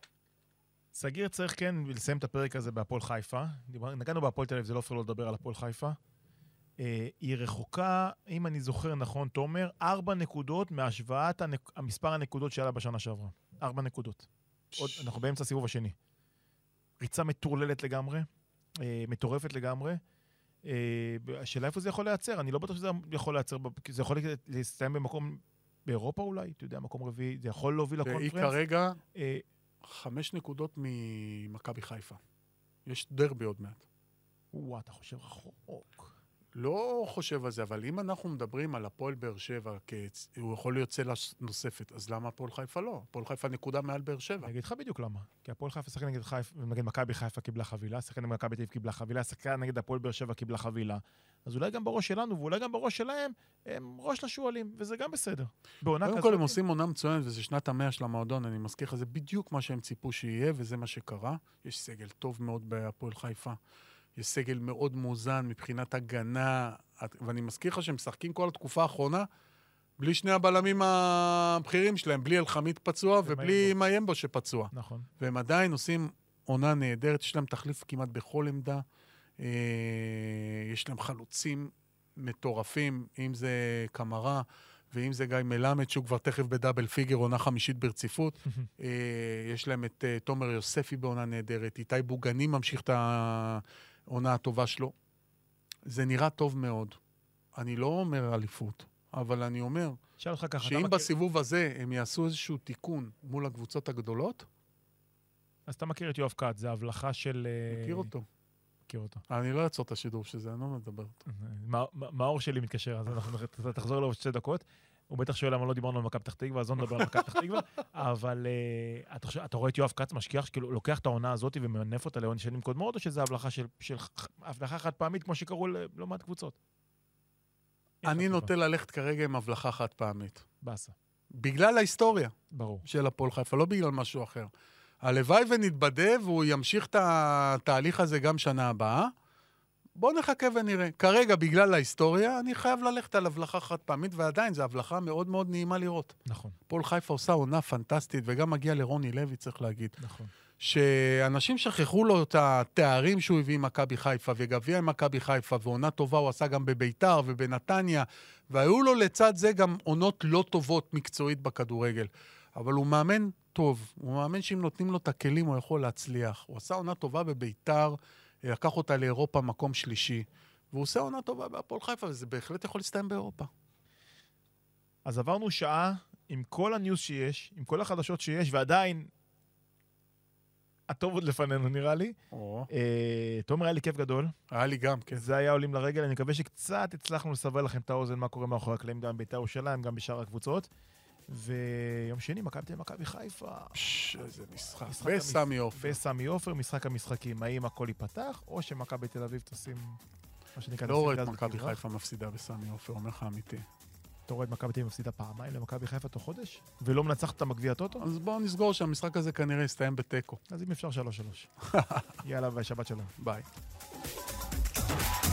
סגיר צריך כן לסיים את הפרק הזה בהפועל חיפה. נגענו בהפועל תל אביב, זה לא אפשר לא לדבר על הפועל חיפה. אה, היא רחוקה, אם אני זוכר נכון, תומר, ארבע נקודות מהשוואת הנק... המספר הנקודות שהיה לה בשנה שעברה. ארבע נקודות. עוד, אנחנו באמצע הסיבוב השני. ריצה מטורללת לגמרי, אה, מטורפת לגמרי. אה, השאלה איפה זה יכול להיעצר? אני לא בטוח שזה יכול להיעצר, כי זה יכול להסתיים במקום... באירופה אולי, אתה יודע, מקום רביעי, זה יכול להוביל לקונפרנס. והיא כרגע אה, חמש נקודות ממכבי חיפה. יש דרבי עוד מעט. וואו, אתה חושב רחוק. לא חושב על זה, אבל אם אנחנו מדברים על הפועל באר שבע, הוא יכול להיות צלע נוספת, אז למה הפועל חיפה לא? הפועל חיפה נקודה מעל באר שבע. אני אגיד לך בדיוק למה. כי הפועל חיפה שחקן נגד חיפה, נגד מכבי חיפה קיבלה חבילה, שחקן נגד מכבי תל אביב קיבלה חבילה, שחקן נגד הפועל באר שבע קיבלה חבילה. אז אולי גם בראש שלנו, ואולי גם בראש שלהם, הם ראש לשועלים, וזה גם בסדר. קודם כל הם עושים עונה מצוינת, וזה שנת המאה של המועדון, אני מזכיר לך, זה בדיוק מה שהם ציפו שיהיה, וזה מה שקרה. יש סגל טוב מאוד בהפועל חיפה. יש סגל מאוד מאוזן מבחינת הגנה, ואני מזכיר לך שהם משחקים כל התקופה האחרונה, בלי שני הבלמים הבכירים שלהם, בלי אלחמיד פצוע ובלי מיימבו שפצוע. נכון. והם עדיין עושים עונה נהדרת, יש להם תחליף כמעט בכל עמדה, יש להם חלוצים מטורפים, אם זה קמרה, ואם זה גיא מלמד, שהוא כבר תכף בדאבל פיגר, עונה חמישית ברציפות. יש להם את תומר יוספי בעונה נהדרת, איתי בוגני ממשיך את העונה הטובה שלו. זה נראה טוב מאוד. אני לא אומר אליפות, אבל אני אומר שאם בסיבוב הזה הם יעשו איזשהו תיקון מול הקבוצות הגדולות... אז אתה מכיר את יואב קאט, זה הבלחה של... מכיר אותו. מכיר אותו. אני לא אעצור את השידור שזה, אני לא מדבר אותו. מאור שלי מתקשר, אז אנחנו תחזור לו שתי דקות. הוא בטח שואל למה לא דיברנו על מכבי פתח תקווה, אז לא נדבר על מכבי פתח תקווה, אבל אתה רואה את יואב קאט משקיח, שכאילו לוקח את העונה הזאת ומנף אותה לעונה שנים קודמות, או שזה הבלחה חד פעמית, כמו שקראו לא מעט קבוצות? אני נוטה ללכת כרגע עם הבלחה חד פעמית. בסה. בגלל ההיסטוריה. ברור. של הפועל חיפה, לא בגלל משהו אחר. הלוואי ונתבדה, והוא ימשיך את התהליך הזה גם שנה הבאה. בואו נחכה ונראה. כרגע, בגלל ההיסטוריה, אני חייב ללכת על הבלחה חד פעמית, ועדיין זו הבלחה מאוד מאוד נעימה לראות. נכון. פועל חיפה עושה עונה פנטסטית, וגם מגיע לרוני לוי, צריך להגיד. נכון. שאנשים שכחו לו את התארים שהוא הביא עם מכבי חיפה, וגביע עם מכבי חיפה, ועונה טובה הוא עשה גם בביתר ובנתניה, והיו לו לצד זה גם עונות לא טובות מקצועית בכדורגל. אבל הוא מאמן טוב, הוא מאמן שאם נותנים לו את הכלים הוא יכול להצליח. הוא עשה עונה טובה בביתר, לקח אותה לאירופה מקום שלישי, והוא עושה עונה טובה בהפועל חיפה, וזה בהחלט יכול להסתיים באירופה. אז עברנו שעה עם כל הניוז שיש, עם כל החדשות שיש, ועדיין הטוב עוד לפנינו נראה לי. תומר, היה לי כיף גדול. היה לי גם, כן. זה היה עולים לרגל, אני מקווה שקצת הצלחנו לסבר לכם את האוזן מה קורה מאחורי הקלעים, גם בית"ר ירושלים, גם בשאר הקבוצות. ויום שני, מכבי תל אביב מכבי חיפה. איזה משחק. בסמי עופר. בסמי עופר, משחק המשחקים. האם הכל ייפתח, או שמכבי תל אביב תשים, מה שנקרא... לא רואה את מכבי חיפה מפסידה בסמי עופר, אומר לך אמיתי. אתה רואה את מכבי תל אביב מפסידה פעמיים למכבי חיפה תוך חודש? ולא מנצחת את המגביע הטוטו? אז בואו נסגור שהמשחק הזה כנראה יסתיים בתיקו. אז אם אפשר שלוש שלוש. יאללה, ושבת שלום. ביי.